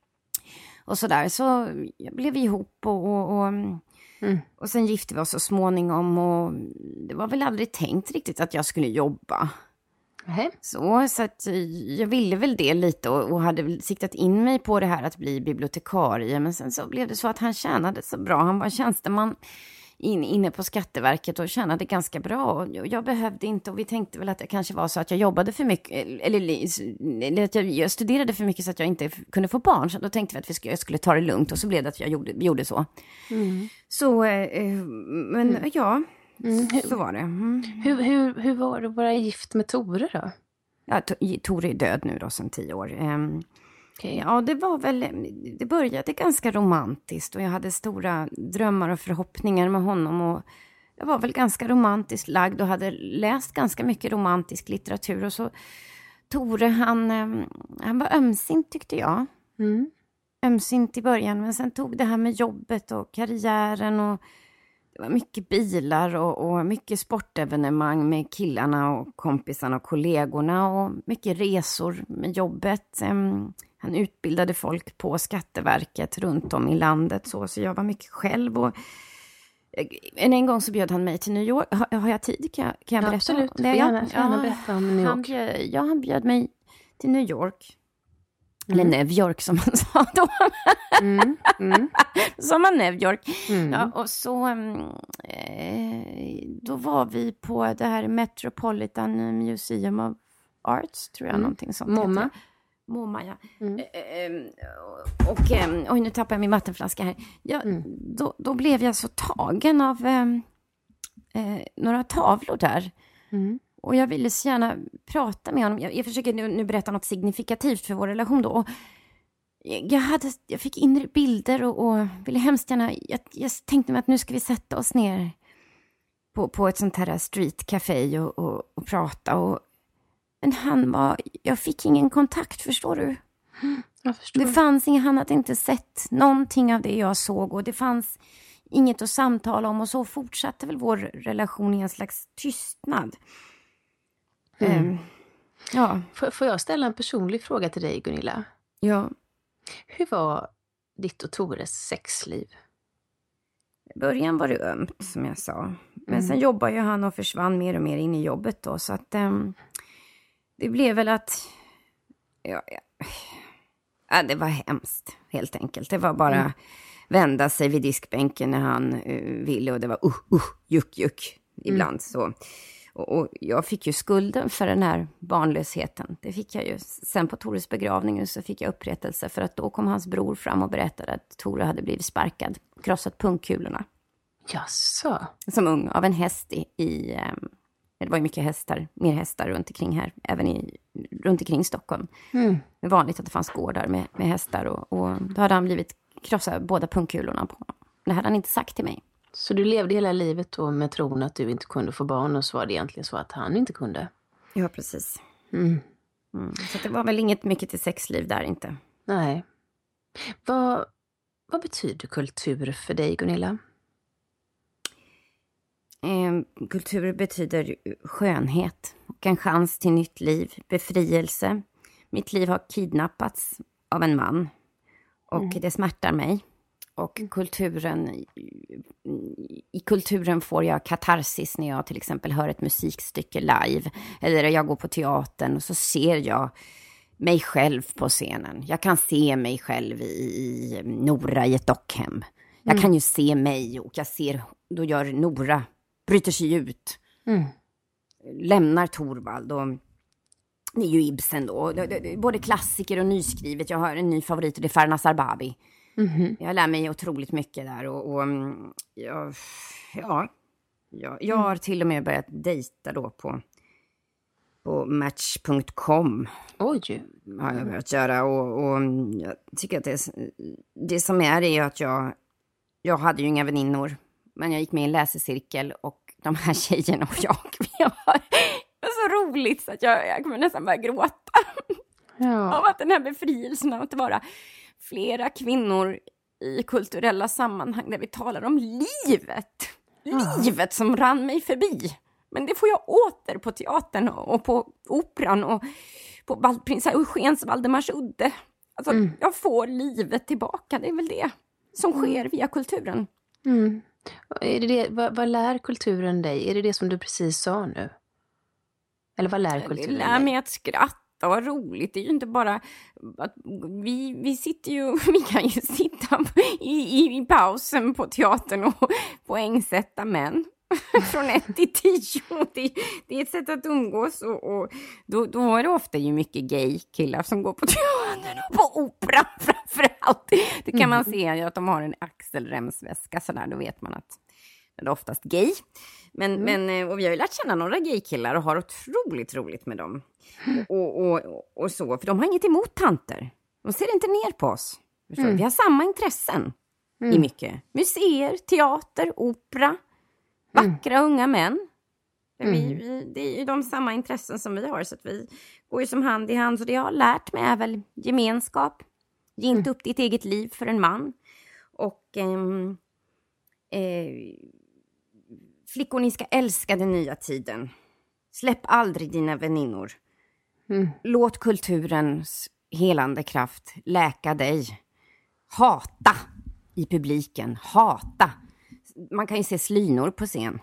och sådär. Så jag blev ihop och... och, och mm. och sen gifte vi oss så småningom och det var väl aldrig tänkt riktigt att jag skulle jobba. Okay. Så, så att jag ville väl det lite och, och hade väl siktat in mig på det här att bli bibliotekarie. Men sen så blev det så att han tjänade så bra. Han var tjänsteman in, inne på Skatteverket och tjänade ganska bra. Och jag, jag behövde inte, och vi tänkte väl att det kanske var så att jag jobbade för mycket. Eller, eller att jag, jag studerade för mycket så att jag inte kunde få barn. Så då tänkte vi att vi skulle, jag skulle ta det lugnt och så blev det att jag gjorde, gjorde så. Mm. Så, eh, men mm. ja... Mm, hur, så var det. Mm. Hur, hur, hur var det att vara gift med Tore då? Ja, Tore är död nu då sedan tio år. Um, okay. Ja, det var väl, det började ganska romantiskt och jag hade stora drömmar och förhoppningar med honom och jag var väl ganska romantiskt lagd och hade läst ganska mycket romantisk litteratur och så Tore, han, han var ömsint tyckte jag. Mm. Ömsint i början, men sen tog det här med jobbet och karriären och det var mycket bilar och, och mycket sportevenemang med killarna och kompisarna och kollegorna och mycket resor med jobbet. Um, han utbildade folk på Skatteverket runt om i landet så, så jag var mycket själv och en, en gång så bjöd han mig till New York. Har, har jag tid? Kan jag, kan jag berätta? Absolut, det? Gärna, gärna berätta om New York. Han bjöd, ja, han bjöd mig till New York. Mm. Eller New York som man sa då. Mm. Mm. Som man New York. Mm. Ja, och så eh, då var vi på det här Metropolitan Museum of Arts, tror jag, mm. någonting sånt. MoMA. MoMA, ja. Mm. Eh, och, eh, oj, nu tappar jag min vattenflaska här. Ja, mm. då, då blev jag så tagen av eh, eh, några tavlor där. Mm. Och jag ville så gärna prata med honom. Jag, jag försöker nu, nu berätta något signifikativt för vår relation då. Och jag, hade, jag fick inre bilder och, och ville hemskt gärna... Jag, jag tänkte mig att nu ska vi sätta oss ner på, på ett sånt här streetcafé och, och, och prata. Och, men han var... Jag fick ingen kontakt, förstår du? Mm, jag förstår. Det fanns ingen... Han hade inte sett någonting av det jag såg. Och det fanns inget att samtala om. Och så fortsatte väl vår relation i en slags tystnad. Mm. Um, ja. Får, får jag ställa en personlig fråga till dig, Gunilla? Ja. Hur var ditt och Tores sexliv? I början var det ömt, som jag sa. Men mm. sen jobbade ju han och försvann mer och mer in i jobbet då. Så att um, det blev väl att... Ja, ja, ja, det var hemskt, helt enkelt. Det var bara mm. vända sig vid diskbänken när han uh, ville. Och det var uh, uh, juck, juck ibland mm. så... Och, och jag fick ju skulden för den här barnlösheten. Det fick jag ju. Sen på Tores begravning så fick jag upprättelse för att då kom hans bror fram och berättade att Tore hade blivit sparkad, krossat pungkulorna. Jaså? Som ung av en häst i, i det var ju mycket hästar, mer hästar runt omkring här, även i, runt omkring Stockholm. Mm. Det var vanligt att det fanns gårdar med, med hästar och, och då hade han blivit krossad båda pungkulorna på. Det hade han inte sagt till mig. Så du levde hela livet då med tron att du inte kunde få barn och så var det egentligen så att han inte kunde? Ja, precis. Mm. Mm. Så det var väl inget mycket till sexliv där inte. Nej. Vad, vad betyder kultur för dig, Gunilla? Eh, kultur betyder skönhet och en chans till nytt liv, befrielse. Mitt liv har kidnappats av en man och mm. det smärtar mig. Och kulturen, i kulturen får jag katarsis när jag till exempel hör ett musikstycke live. Eller jag går på teatern och så ser jag mig själv på scenen. Jag kan se mig själv i, i Nora i ett dockhem. Jag mm. kan ju se mig och jag ser, då gör Nora, bryter sig ut. Mm. Lämnar Torvald och det är ju Ibsen då. Både klassiker och nyskrivet. Jag har en ny favorit och det är Farnas Arbabi. Mm-hmm. Jag lär mig otroligt mycket där och, och jag, ja, jag, jag har till och med börjat dejta då på, på match punkt com. Oj! Har jag börjat göra och, och jag tycker att det, det som är är att jag, jag hade ju inga väninnor, men jag gick med i en läsecirkel och de här tjejerna och jag, vi har det var så roligt så att jag, jag kommer nästan börja gråta. Ja. Av att den här befrielsen av att vara flera kvinnor i kulturella sammanhang där vi talar om livet. Ja. Livet som rann mig förbi. Men det får jag åter på teatern och på operan och på Val- prins Eugens Valdemarsudde. Alltså mm. jag får livet tillbaka, det är väl det som sker via kulturen. Mm. Är det det, vad, vad lär kulturen dig? Är det det som du precis sa nu? Eller vad lär kulturen dig? Det lär mig att skratta. Vad roligt, det är ju inte bara att vi, vi sitter ju, vi kan ju sitta i, i, i pausen på teatern och poängsätta män från ett till tio. Det, det är ett sätt att umgås och, och då, då är det ofta ju mycket gay killar som går på teatern och på opera framförallt. Det kan man se att de har en axelremsväska sådär, då vet man att det är oftast gay. Men, mm. men, och vi har ju lärt känna några gaykillar och har otroligt roligt med dem. Och, och, och, och så, för de har inget emot tanter. De ser inte ner på oss. Mm. Vi har samma intressen mm. i mycket. Museer, teater, opera, vackra mm. unga män. Mm. Vi, vi, det är ju de samma intressen som vi har, så att vi går ju som hand i hand. Så det jag har lärt mig är väl gemenskap. Ge inte mm. upp ditt eget liv för en man. Och ehm, eh, flickor, ni ska älska den nya tiden. Släpp aldrig dina väninnor. Mm. Låt kulturens helande kraft läka dig. Hata i publiken. Hata. Man kan ju se slynor på scen.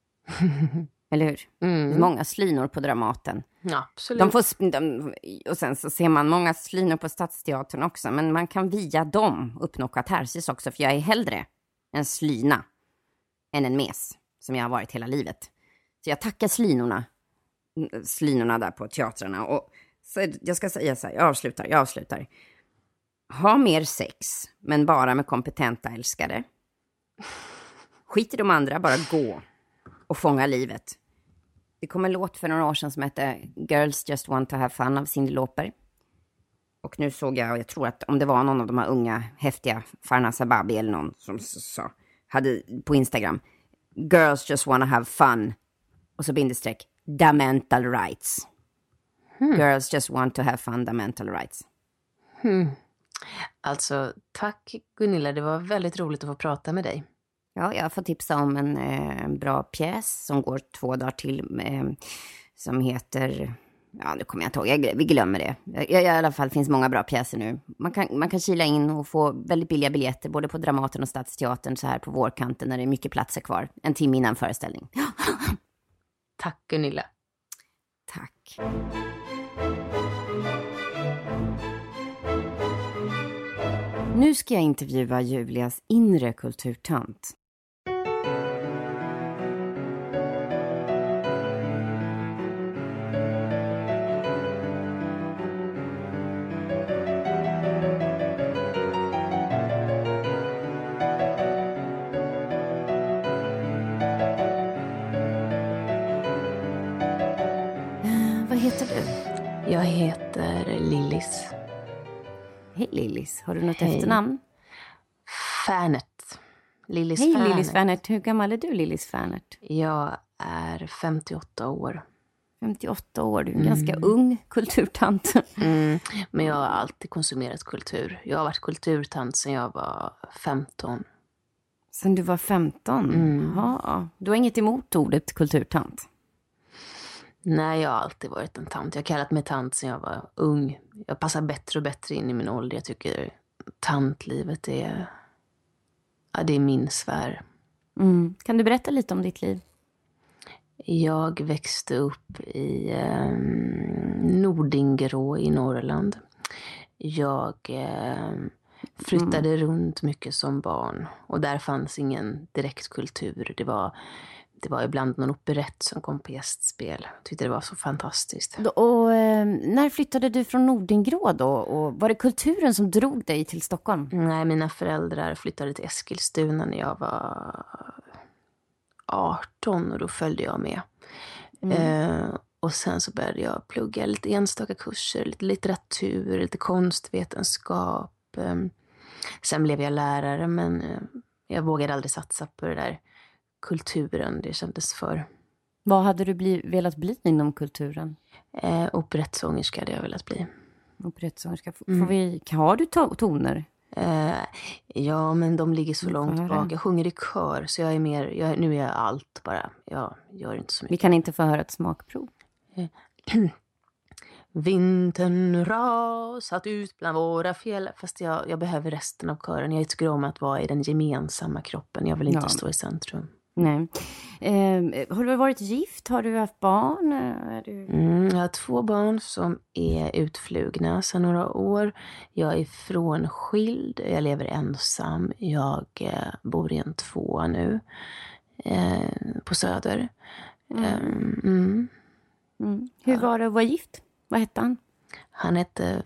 Eller hur? Mm. Många slynor på Dramaten. Ja, absolut. De får, de, och sen så ser man många slynor på Stadsteatern också. Men man kan via dem uppnå katarsis också. För jag är hellre en slyna än en mes. Som jag har varit hela livet. Så jag tackar slynorna. Slynorna där på teatrarna. Och så jag ska säga så här, jag avslutar, jag avslutar. Ha mer sex, men bara med kompetenta älskare. Skit i de andra, bara gå och fånga livet. Det kom en låt för några år sedan som hette Girls Just Want To Have Fun av Cyndi Lauper. Och nu såg jag, och jag tror att om det var någon av de här unga, häftiga Farnas Arbabi eller någon som sa, hade på Instagram, Girls Just Want To Have Fun, och så bindestreck, the mental rights. Hmm. Girls just want to have fun, the mental rights. Hmm. Alltså, tack Gunilla, det var väldigt roligt att få prata med dig. Ja, jag får tipsa om en eh, bra pjäs som går två dagar till, eh, som heter, ja nu kommer jag inte ihåg, jag, vi glömmer det. Jag, jag, I alla fall finns många bra pjäser nu. Man kan, man kan kila in och få väldigt billiga biljetter både på Dramaten och Stadsteatern så här på vårkanten när det är mycket platser kvar. En timme innan föreställning. Tack Gunilla. Tack. Nu ska jag intervjua Julias inre kulturtant. Vad heter du? Jag heter Lillis. Hej Lillis, har du något Hej. Efternamn? Färnet. Lillis Hej Färnet. Lillis Färnet, hur gammal är du Lillis Färnet? Jag är femtioåtta år. femtioåtta år, du är en mm. ganska ung kulturtant. Mm. Men jag har alltid konsumerat kultur. Jag har varit kulturtant sedan jag var femton. Sen du var femton? Mm. Ja, du har inget emot ordet kulturtant? Nej, jag har alltid varit en tant. Jag har kallat mig tant sedan jag var ung. Jag passar bättre och bättre in i min ålder. Jag tycker tantlivet är ja, det är min sfär. Mm. Kan du berätta lite om ditt liv? Jag växte upp i eh, Nordingrå i Norrland. Jag eh, flyttade mm. runt mycket som barn. Och där fanns ingen direkt kultur. Det var, det var ibland någon operett som kom på gästspel. Jag tyckte det var så fantastiskt. Och eh, när flyttade du från Nordingrå då? Och var det kulturen som drog dig till Stockholm? Nej, mina föräldrar flyttade till Eskilstuna när jag var arton och då följde jag med. Mm. Eh, och sen så började jag plugga lite enstaka kurser, lite litteratur, lite konstvetenskap. Eh, sen blev jag lärare, men eh, jag vågade aldrig satsa på det där kulturen. Det kändes för. Vad hade du bli, velat bli inom kulturen? Eh, operettsångerska hade jag velat bli. Operettsångerska. F- Mm. Får vi, har du to- toner? Eh, ja, men de ligger så Vi får långt höra. bak. Jag sjunger i kör, så jag är mer, jag, nu är jag allt bara. Jag gör inte så Vi mycket. kan inte få höra ett smakprov. Vintern rasat ut bland våra fjäll. Fast jag, jag behöver resten av kören. Jag tycker om att vara i den gemensamma kroppen. Jag vill inte Ja. stå i centrum. Nej. Eh, har du varit gift? Har du haft barn? Är du... Mm, jag har två barn som är utflugna sedan några år. Jag är frånskild. Jag lever ensam. Jag eh, bor i en tvåa nu. Eh, på Söder. Mm. Eh, mm. Mm. Hur var det att vara gift? Vad hette han? Han hette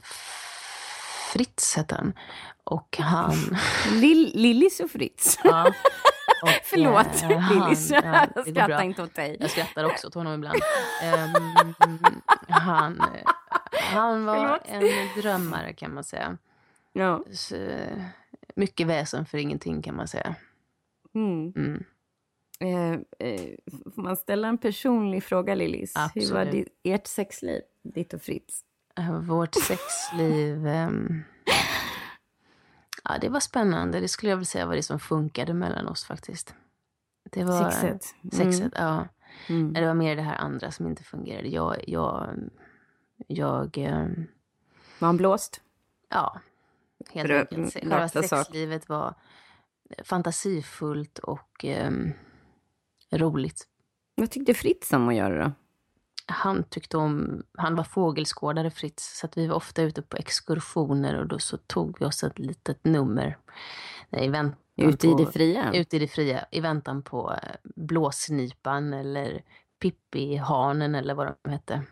Fritz hette han. Och han... Lill- Lillis och Fritz. ja. Och, Förlåt, eh, Lillis. han- ja, det Jag går skrattar bra. inte åt dig. Jag skrattar också åt honom ibland. Ehm, han, han var Förlåt. en drömmare kan man säga. Ja. Så, mycket väsen för ingenting kan man säga. Mm. Mm. Eh, eh, får man ställa en personlig fråga, Lillis? Absolut. Hur var di- ert sexliv, ditt och Fritz? Eh, Vårt sexliv... ehm, ja, det var spännande. Det skulle jag väl säga var det som funkade mellan oss faktiskt. Det var, Sexet. Mm. Sexet, ja. Mm. Det var mer det här andra som inte fungerade. Jag... jag, jag ehm, Var han blåst? Ja, helt För det- enkelt. mm, Själva rakt sak. sexlivet var fantasifullt och ehm, roligt. Vad tyckte Fritz om att göra då? Han tyckte om, han var fågelskådare Fritz, så att vi var ofta ute på exkursioner och då så tog vi oss ett litet nummer. Nej, i väntan Ute i på, det fria? Ute i det fria, i väntan på eh, blåsnipan eller Pippi-hanen eller vad de hette.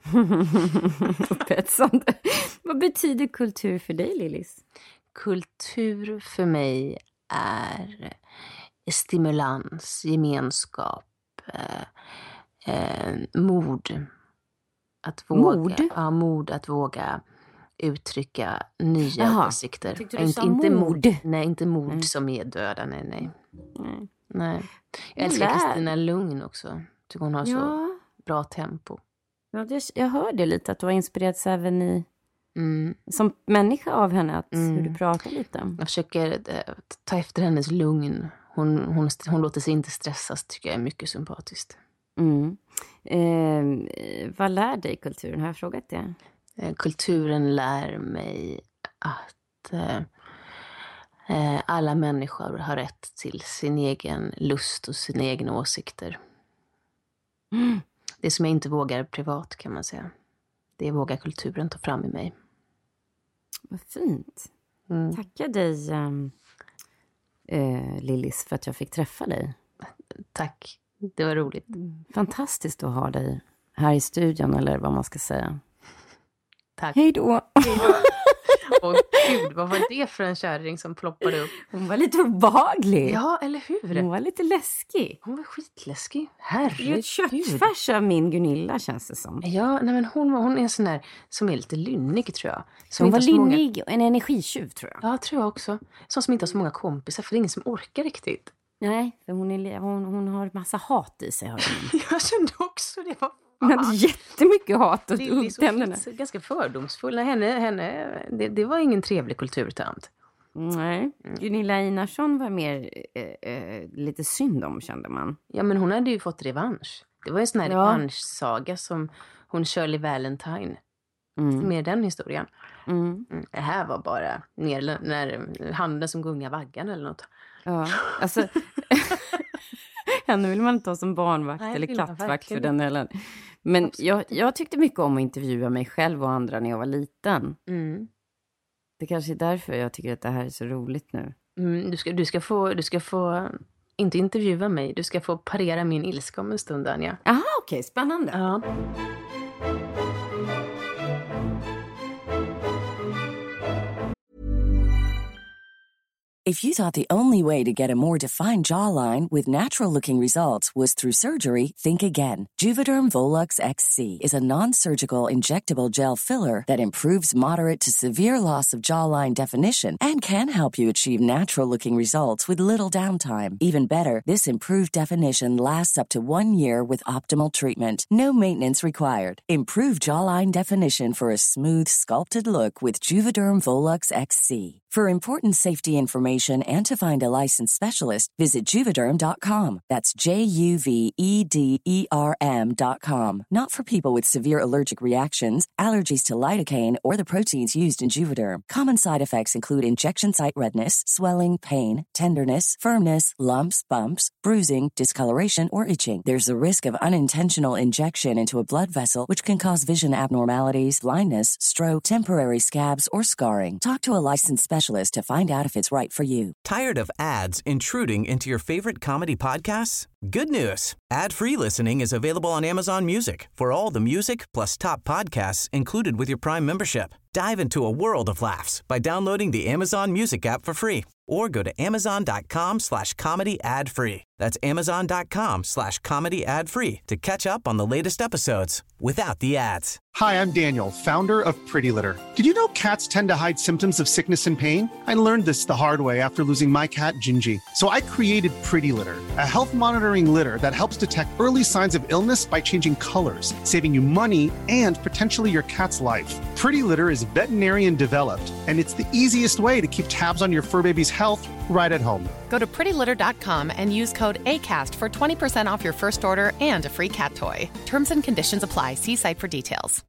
Upphetsande. Vad betyder kultur för dig, Lillis? Kultur för mig är stimulans, gemenskap, eh, eh, mod. Att våga, Mod? Ja, mod att våga uttrycka nya Jaha, åsikter. tyckte du inte, sa inte mod? Nej, inte mod Mm. som är döda, nej, nej. Nej. nej. Jag Jag älskar lär. Kristina Lugn också. Tycker hon har så Ja, bra tempo. ja det, jag hörde lite att du har inspirerats även i, Mm. som människa av henne, att Mm. hur du pratar lite. Jag försöker eh, ta efter hennes lugn. Hon, hon, hon låter sig inte stressas, tycker jag är mycket sympatiskt. Mm. Eh, vad lär dig kulturen? Har jag frågat det? Eh, Kulturen lär mig att eh, eh, alla människor har rätt till sin egen lust och sina egna åsikter. Mm. Det som jag inte vågar privat kan man säga. Det vågar kulturen ta fram i mig. Vad fint. Mm. Tackar dig, um, eh, Lillis, för att jag fick träffa dig. Tack, det var roligt. Fantastiskt att ha dig här i studion, eller vad man ska säga. Tack. Hej då! Och gud, vad var det för en kärring som ploppade upp? Hon var lite obehaglig. Ja, eller hur? Hon var lite läskig. Hon var skitläskig. Det är ju ett Herregud. köttfärs av min Gunilla, känns det som. Ja, nej men hon, var, hon är en sån där som är lite lynnig, tror jag. Som Hon inte var har så många- lynnig och en energitjuv, tror jag. Ja, tror jag också. Sån som inte har så många kompisar, för det är ingen som orkar riktigt. Nej, för hon, är, hon, hon har massa hat i sig. Hörde man. Jag kände också det. Var Hon hade jättemycket hat åt Lillis och ämnena. Fritz är ganska fördomsfull. Nej, Henne, henne, det, det var ingen trevlig kulturtant. Nej, Gunilla Einarsson var mer eh, eh, lite synd om, kände man. Ja, men hon hade ju fått revansch. Det var en sån här Ja. revanschsaga som hon Shirley Valentine. Mm. Mer den historien. Mm. Mm, det här var bara mer när handen som gungar vaggan eller något. Ja, alltså... Henne vill man inte ha som barnvakt Nej, eller vill man kattvakt för verkligen den heller. Men jag, jag tyckte mycket om att intervjua mig själv och andra när jag var liten. Mm. Det kanske är därför jag tycker att det här är så roligt nu. Mm, du, ska, du, ska få, du ska få, inte intervjua mig, du ska få parera min ilska om en stund, Anja. Aha, okej, okay, spännande. Ja. If you thought the only way to get a more defined jawline with natural-looking results was through surgery, think again. Juvederm Volux X C is a non-surgical injectable gel filler that improves moderate to severe loss of jawline definition and can help you achieve natural-looking results with little downtime. Even better, this improved definition lasts up to one year with optimal treatment. No maintenance required. Improve jawline definition for a smooth, sculpted look with Juvederm Volux X C. For important safety information and to find a licensed specialist, visit Juvederm dot com. That's J U V E D E R M dot com. Not for people with severe allergic reactions, allergies to lidocaine, or the proteins used in Juvederm. Common side effects include injection site redness, swelling, pain, tenderness, firmness, lumps, bumps, bruising, discoloration, or itching. There's a risk of unintentional injection into a blood vessel, which can cause vision abnormalities, blindness, stroke, temporary scabs, or scarring. Talk to a licensed specialist to find out if it's right for you. Tired of ads intruding into your favorite comedy podcasts? Good news. Ad-free listening is available on Amazon Music for all the music plus top podcasts included with your Prime membership. Dive into a world of laughs by downloading the Amazon Music app for free or go to amazon.com slash comedy ad free. That's amazon.com slash comedy ad free to catch up on the latest episodes without the ads. Hi, I'm Daniel, founder of Pretty Litter. Did you know cats tend to hide symptoms of sickness and pain? I learned this the hard way after losing my cat, Gingy. So I created Pretty Litter, a health monitoring litter that helps detect early signs of illness by changing colors, saving you money and potentially your cat's life. Pretty Litter is veterinarian developed, and it's the easiest way to keep tabs on your fur baby's health right at home. Go to pretty litter dot com and use code ACAST for twenty percent off your first order and a free cat toy. Terms and conditions apply. See site for details.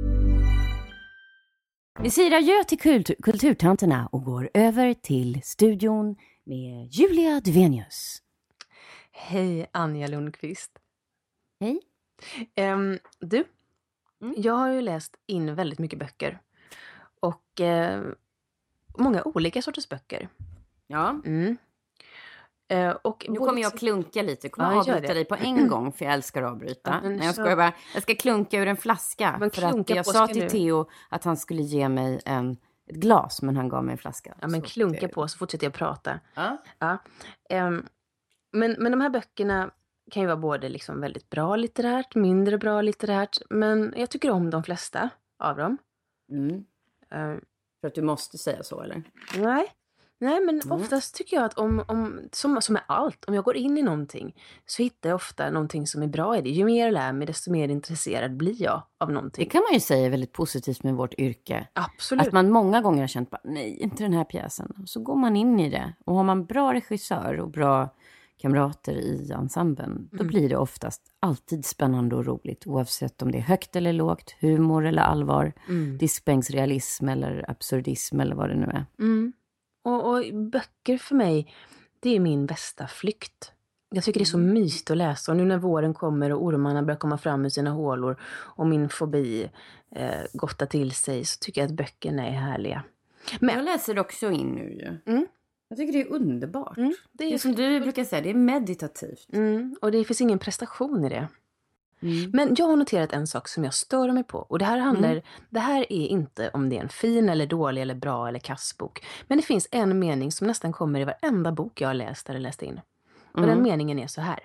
Vi säger adjö till kultur- kulturtanterna och går över till studion med Julia Duvenius. Hej, Anja Lundqvist. Hej. Um, du, mm. jag har ju läst in väldigt mycket böcker. Och uh, många olika sorters böcker. Ja. Mm. Uh, och nu kommer jag klunka lite. Kommer ja, jag avbryta dig på en gång, för jag älskar att avbryta. Ja, Nej, jag, ska bara, jag ska klunka ur en flaska. Men för att jag sa till Theo att han skulle ge mig en, ett glas, men han gav mig en flaska. Ja, men så klunka det... på så fortsätter jag prata. Ja. Ja. Um, men, men de här böckerna kan ju vara både liksom väldigt bra litterärt, mindre bra litterärt. Men jag tycker om de flesta av dem. Mm. Uh, för att du måste säga så, eller? Nej. Nej, men mm. oftast tycker jag att om, om som, som är allt, om jag går in i någonting så hittar jag ofta någonting som är bra i det. Ju mer jag lär mig, desto mer intresserad blir jag av någonting. Det kan man ju säga är väldigt positivt med vårt yrke. Absolut. Att man många gånger har känt, bara, nej, inte den här pjäsen. Och så går man in i det. Och har man bra regissör och bra kamrater i ensemblen, mm. då blir det oftast alltid spännande och roligt. Oavsett om det är högt eller lågt, humor eller allvar, mm. diskbänksrealism eller absurdism eller vad det nu är. Mm. Och, och böcker för mig, det är min bästa flykt. Jag tycker det är så mysigt att läsa. Och nu när våren kommer och ormarna börjar komma fram ur sina hålor och min fobi eh, gottar till sig, så tycker jag att böckerna är härliga. Men jag läser också in nu ju. Mm. Jag tycker det är underbart. Mm, det, är det är som du brukar säga, det är meditativt. Mm, och det finns ingen prestation i det. Mm. Men jag har noterat en sak som jag stör mig på. Och det här handlar, mm. det här är inte om det är en fin eller dålig eller bra eller kassbok. Men det finns en mening som nästan kommer i varenda bok jag har läst eller läst in. Och mm. den meningen är så här.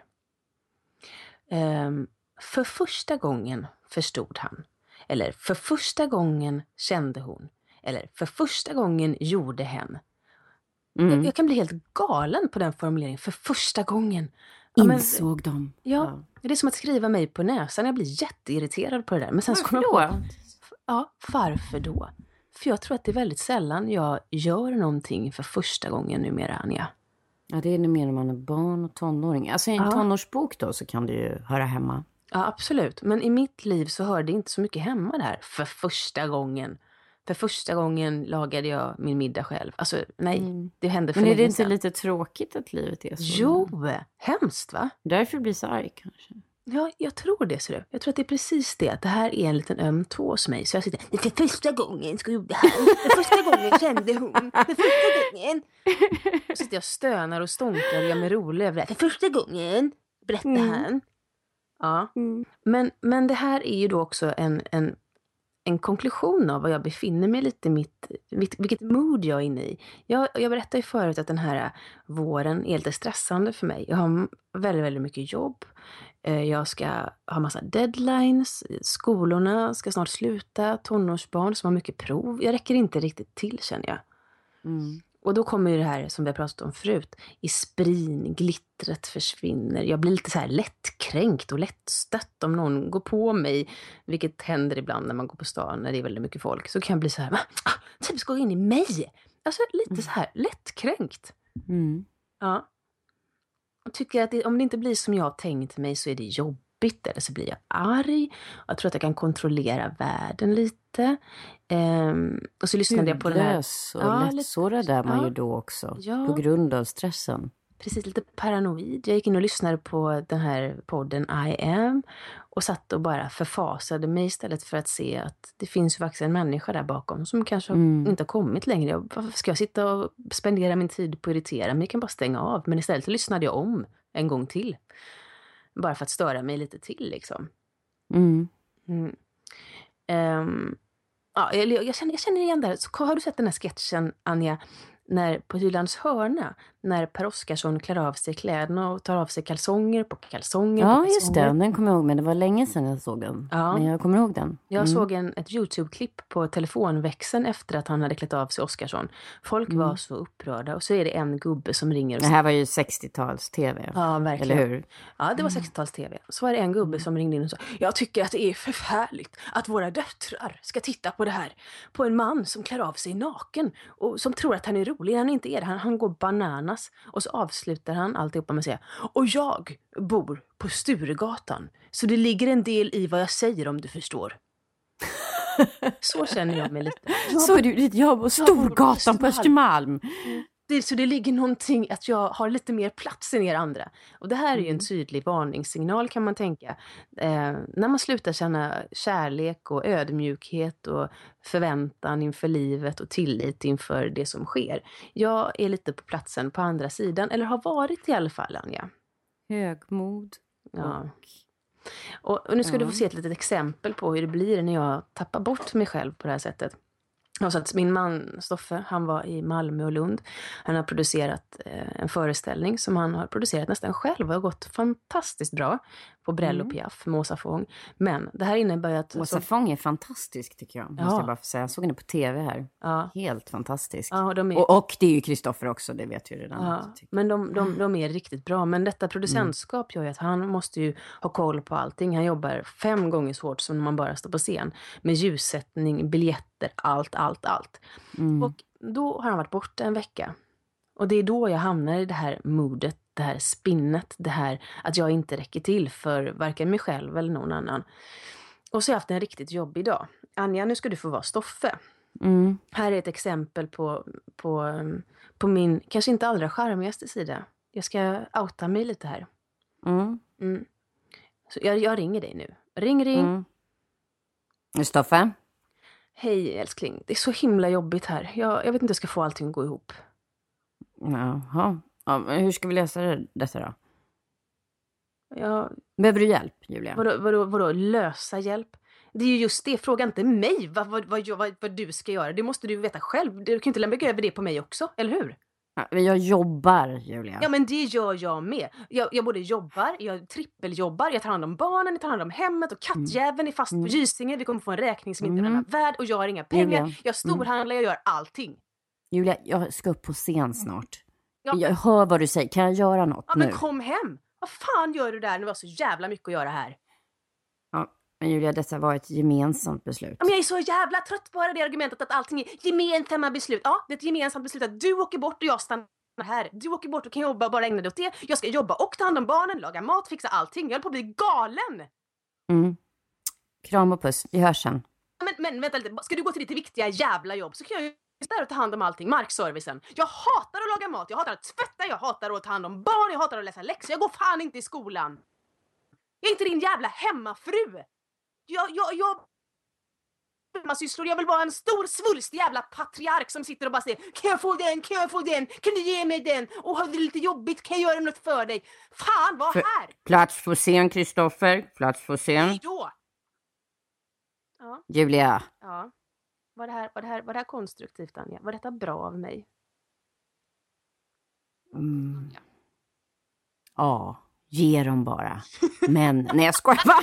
Um, för första gången förstod han. Eller för första gången kände hon. Eller för första gången gjorde hen. Mm. Jag, jag kan bli helt galen på den formuleringen. För första gången. Ja, insåg men, de. Ja, ja, det är som att skriva mig på näsan. Jag blir jätteirriterad på det där. Men sen varför då? Ja, varför då? För jag tror att det är väldigt sällan jag gör någonting för första gången numera, Anja. Ja, det är mer när man är barn och tonåring. Alltså i en ja. tonårsbok då så kan det ju höra hemma. Ja, absolut. Men i mitt liv så hör det inte så mycket hemma där. För första gången. För första gången lagade jag min middag själv. Alltså nej, mm. det hände för Men är det länge inte sedan. lite tråkigt att livet är så? Jo, hemskt va? Därför blir så arg kanske. Ja, jag tror det, ser du. Jag tror att det är precis det. Att det här är en liten öm tå hos mig. Så jag sitter, för första gången ska jag det här. För första gången kände hon. För första gången. Och så sitter jag och stönar och stonkar och gör mig rolig över det. För första gången, berättar mm. han. Ja. Mm. Men, men det här är ju då också en, en, en konklusion av vad jag befinner mig lite i mitt, mitt, vilket mood jag är inne i. Jag, jag berättade ju förut att den här våren är lite stressande för mig. Jag har väldigt, väldigt mycket jobb. Jag ska ha massa deadlines, skolorna ska snart sluta, tonårsbarn som har mycket prov. Jag räcker inte riktigt till, känner jag. Mm. Och då kommer ju det här som vi har pratat om förut. I sprin, glittret försvinner. Jag blir lite så här lättkränkt och lättstött om någon går på mig. Vilket händer ibland när man går på stan när det är väldigt mycket folk. Så kan jag bli så här, ah, typ ska gå in i mig. Alltså lite mm. så här lättkränkt. Mm. Ja. Jag tycker att det, om det inte blir som jag har tänkt mig så är det jobbigt. Eller så blir jag arg. Jag tror att jag kan kontrollera världen lite. Um, och så lyssnade jag på det här. Och ja, lättsårad är man ja. ju då också. Ja. På grund av stressen. Precis, lite paranoid. Jag gick in och lyssnade på den här podden I am. Och satt och bara förfasade mig istället för att se att det finns ju faktiskt en människa där bakom som kanske mm. inte har kommit längre. Varför ska jag sitta och spendera min tid på att irritera mig? Jag kan bara stänga av. Men istället lyssnade jag om en gång till. Bara för att störa mig lite till liksom. Mm. Mm. Um, ja, jag, jag, känner, jag känner igen där. Så, har du sett den här sketchen, Anja? När på Hylands hörna, när Per Oscarsson klär av sig kläderna och tar av sig kalsonger på kalsonger. Ja, på kalsonger. Just det. Den kommer jag ihåg, men det var länge sedan jag såg den. Ja. Men jag kommer ihåg den. Mm. Jag såg en, ett YouTube-klipp på telefonväxeln efter att han hade klätt av sig Oscarsson. Folk mm. var så upprörda. Och så är det en gubbe som ringer. Och det här var ju sextio-tals-tv. Ja, verkligen. Eller hur? Ja, det var sextio-tals-tv. Så var det en gubbe som ringde in och sa: jag tycker att det är förfärligt att våra döttrar ska titta på det här. På en man som klär av sig naken och som tror att han är rolig. Han inte är det. Han, han går bananas. Och så avslutar han alltihopa med att säga: och jag bor på Sturegatan. Så det ligger en del i vad jag säger, om du förstår. Så känner jag mig lite. Jag så är det ditt jobb på Storgatan på Östermalm. Det, så det ligger någonting att jag har lite mer plats än er andra. Och det här är ju en tydlig varningssignal, kan man tänka. Eh, när man slutar känna kärlek och ödmjukhet och förväntan inför livet och tillit inför det som sker. Jag är lite på platsen på andra sidan, eller har varit i alla fall, Anja. Högmod. Ja. Och, och nu ska ja. du få se ett litet exempel på hur det blir när jag tappar bort mig själv på det här sättet. Och så att min man Stoffe, han var i Malmö och Lund. Han har producerat eh, en föreställning som han har producerat nästan själv och har gått fantastiskt bra på Brell och Piaf med Åsa Fång. Men det här innebär att... Åsa Fång är fantastisk, tycker jag. Ja. Måste jag bara få säga. Jag såg henne på tv här. Ja. Helt fantastisk. Ja, och, de är... och, och det är ju Kristoffer också, det vet vi redan. Ja. Men de, de, de är riktigt bra. Men detta producentskap mm. gör ju att han måste ju ha koll på allting. Han jobbar fem gånger så hårt som när man bara står på scen. Med ljussättning, biljetter, allt, allt, allt. Mm. Och då har han varit borta en vecka. Och det är då jag hamnar i det här modet, det här spinnet, det här att jag inte räcker till för varken mig själv eller någon annan. Och så har jag haft en riktigt jobbig dag. Anja, nu ska du få vara Stoffe. Mm. Här är ett exempel på, på, på min kanske inte allra charmigaste sida. Jag ska outa mig lite här. Mm. Mm. Så jag, jag ringer dig nu. Ring, ring. Mm. Stoffe? Hej älskling, det är så himla jobbigt här. Jag, jag vet inte hur jag ska få allting att gå ihop. Jaha. Ja, men hur ska vi lösa det, detta då? Ja. Behöver du hjälp, Julia? Vadå, vadå, vadå, lösa hjälp? Det är ju just det, fråga inte mig vad, vad, vad, vad, vad du ska göra. Det måste du veta själv. Du kan inte lämna över det på mig också, eller hur? Ja, jag jobbar, Julia. Ja, men det gör jag med. Jag, jag både jobbar, jag trippeljobbar, jag tar hand om barnen, jag tar hand om hemmet och kattjäveln är fast mm. på Gysinge. Vi kommer få en räkning som inte mm. är den här värd och jag har inga pengar. Julia. Jag storhandlar, jag gör allting. Julia, jag ska upp på scen snart. Ja. Jag hör vad du säger. Kan jag göra något ja, nu? Men kom hem. Vad fan gör du där när vi har så jävla mycket att göra här? Ja, men Julia, detta var ett gemensamt beslut. Ja, men jag är så jävla trött på det argumentet att allting är gemensamma beslut. Ja, det är ett gemensamt beslut att du åker bort och jag stannar här. Du åker bort och kan jobba och bara ägna dig åt det. Jag ska jobba och ta hand om barnen, laga mat, fixa allting. Jag håller på att bli galen. Mm. Kram och puss. Vi hörs sen. men, men vänta lite, ska du gå till ditt viktiga jävla jobb så kan jag ju där och ta hand om allting, markservicen. Jag hatar att laga mat, jag hatar att tvätta, jag hatar att ta hand om barn, jag hatar att läsa läxor, jag går fan inte i skolan. Jag är inte din jävla hemmafru. Jag, jag, jag... Sysslor, jag vill vara en stor svulst jävla patriark som sitter och bara säger kan jag få den, kan jag få den, kan du ge mig den och har det lite jobbigt, kan jag göra något för dig. Fan, var för, här. Plats på scen, Kristoffer, plats på scen. Hej då. Ja. Julia. Ja. Var det här, var det här, var det här konstruktivt, Anja? Var detta bra av mig? Mm. Ja. Ja, ge dem bara. Men, nej jag skojar bara.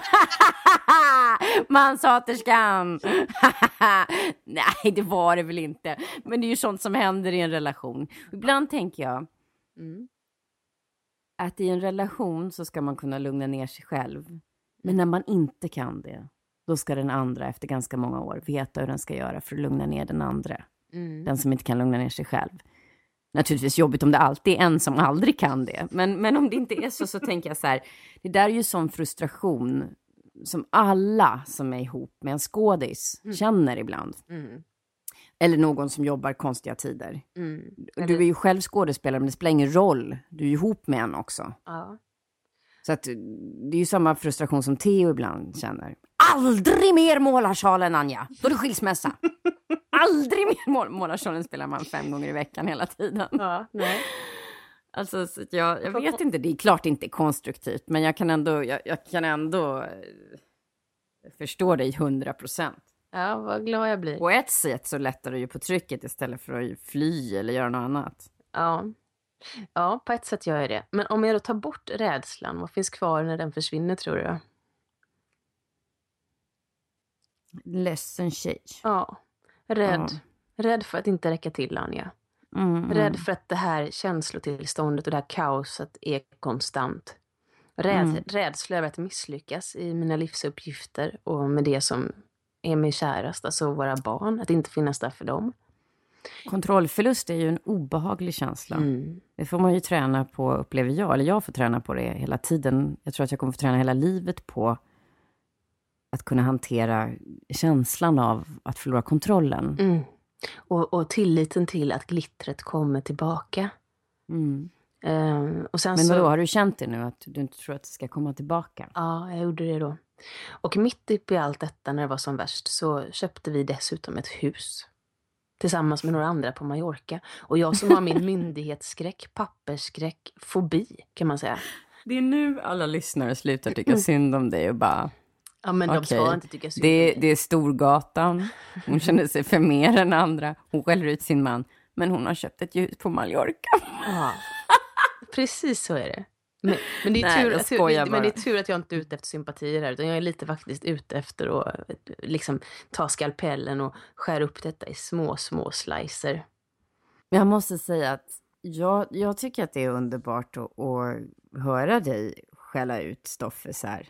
Manshaterskan. Nej, det var det väl inte. Men det är ju sånt som händer i en relation. Ibland tänker jag mm. att i en relation så ska man kunna lugna ner sig själv. Men när man inte kan det, då ska den andra efter ganska många år veta hur den ska göra för att lugna ner den andra. Mm. Den som inte kan lugna ner sig själv. Naturligtvis jobbigt om det alltid är en som aldrig kan det. Men, men om det inte är så så tänker jag så här. Det där är ju sån frustration som alla som är ihop med en skådis mm. känner ibland. Mm. Eller någon som jobbar konstiga tider. Mm. Du är ju själv skådespelare men det spelar ingen roll. Du är ju ihop med en också. Ja. Så att det är ju samma frustration som Theo ibland känner. Aldrig mer Målarsalen, Anja. Då är det skilsmässa. Aldrig mer mål- Målarsalen spelar man fem gånger i veckan hela tiden. Ja, nej. Alltså, så jag, jag vet inte, det är klart inte konstruktivt. Men jag kan ändå, jag, jag kan ändå förstå dig hundra procent. Ja, vad glad jag blir. På ett sätt så lättar du ju på trycket istället för att fly eller göra något annat. Ja. Ja, på ett sätt gör jag det. Men om jag då tar bort rädslan, vad finns kvar när den försvinner, tror du? Ledsen tjej. Ja, rädd. Ja. Rädd för att inte räcka till, Anja. Mm, Rädd mm. för att det här känslotillståndet och det här kaoset är konstant. Räd, mm. Rädsla över att misslyckas i mina livsuppgifter och med det som är mig kärast, alltså våra barn, att inte finnas där för dem. Kontrollförlust är ju en obehaglig känsla. Mm. Det får man ju träna på, upplever jag. Eller jag får träna på det hela tiden. Jag tror att jag kommer få träna hela livet på att kunna hantera känslan av att förlora kontrollen. Mm. Och, och tilliten till att glittret kommer tillbaka. Mm. Um, och sen Men vadå, så... har du känt det nu att du inte tror att det ska komma tillbaka? Ja, jag gjorde det då. Och mitt uppe i allt detta när det var som värst så köpte vi dessutom ett hus. Tillsammans med några andra på Mallorca. Och jag som har min myndighetsskräck, pappersskräck, fobi kan man säga. Det är nu alla lyssnare slutar tycka synd om dig och bara... Ja, men de okay. ska inte tycka synd det, det är Storgatan. Hon känner sig för mer än andra. Hon skäller ut sin man. Men hon har köpt ett hus på Mallorca. Ja, precis så är det. Men, men, det är Nej, tur, tur, men det är tur att jag inte är ute efter sympatier här. Utan jag är lite faktiskt ute efter att liksom, ta skalpellen och skära upp detta i små, små slicer. Jag måste säga att jag, jag tycker att det är underbart att, att höra dig skälla ut Stoffe så här.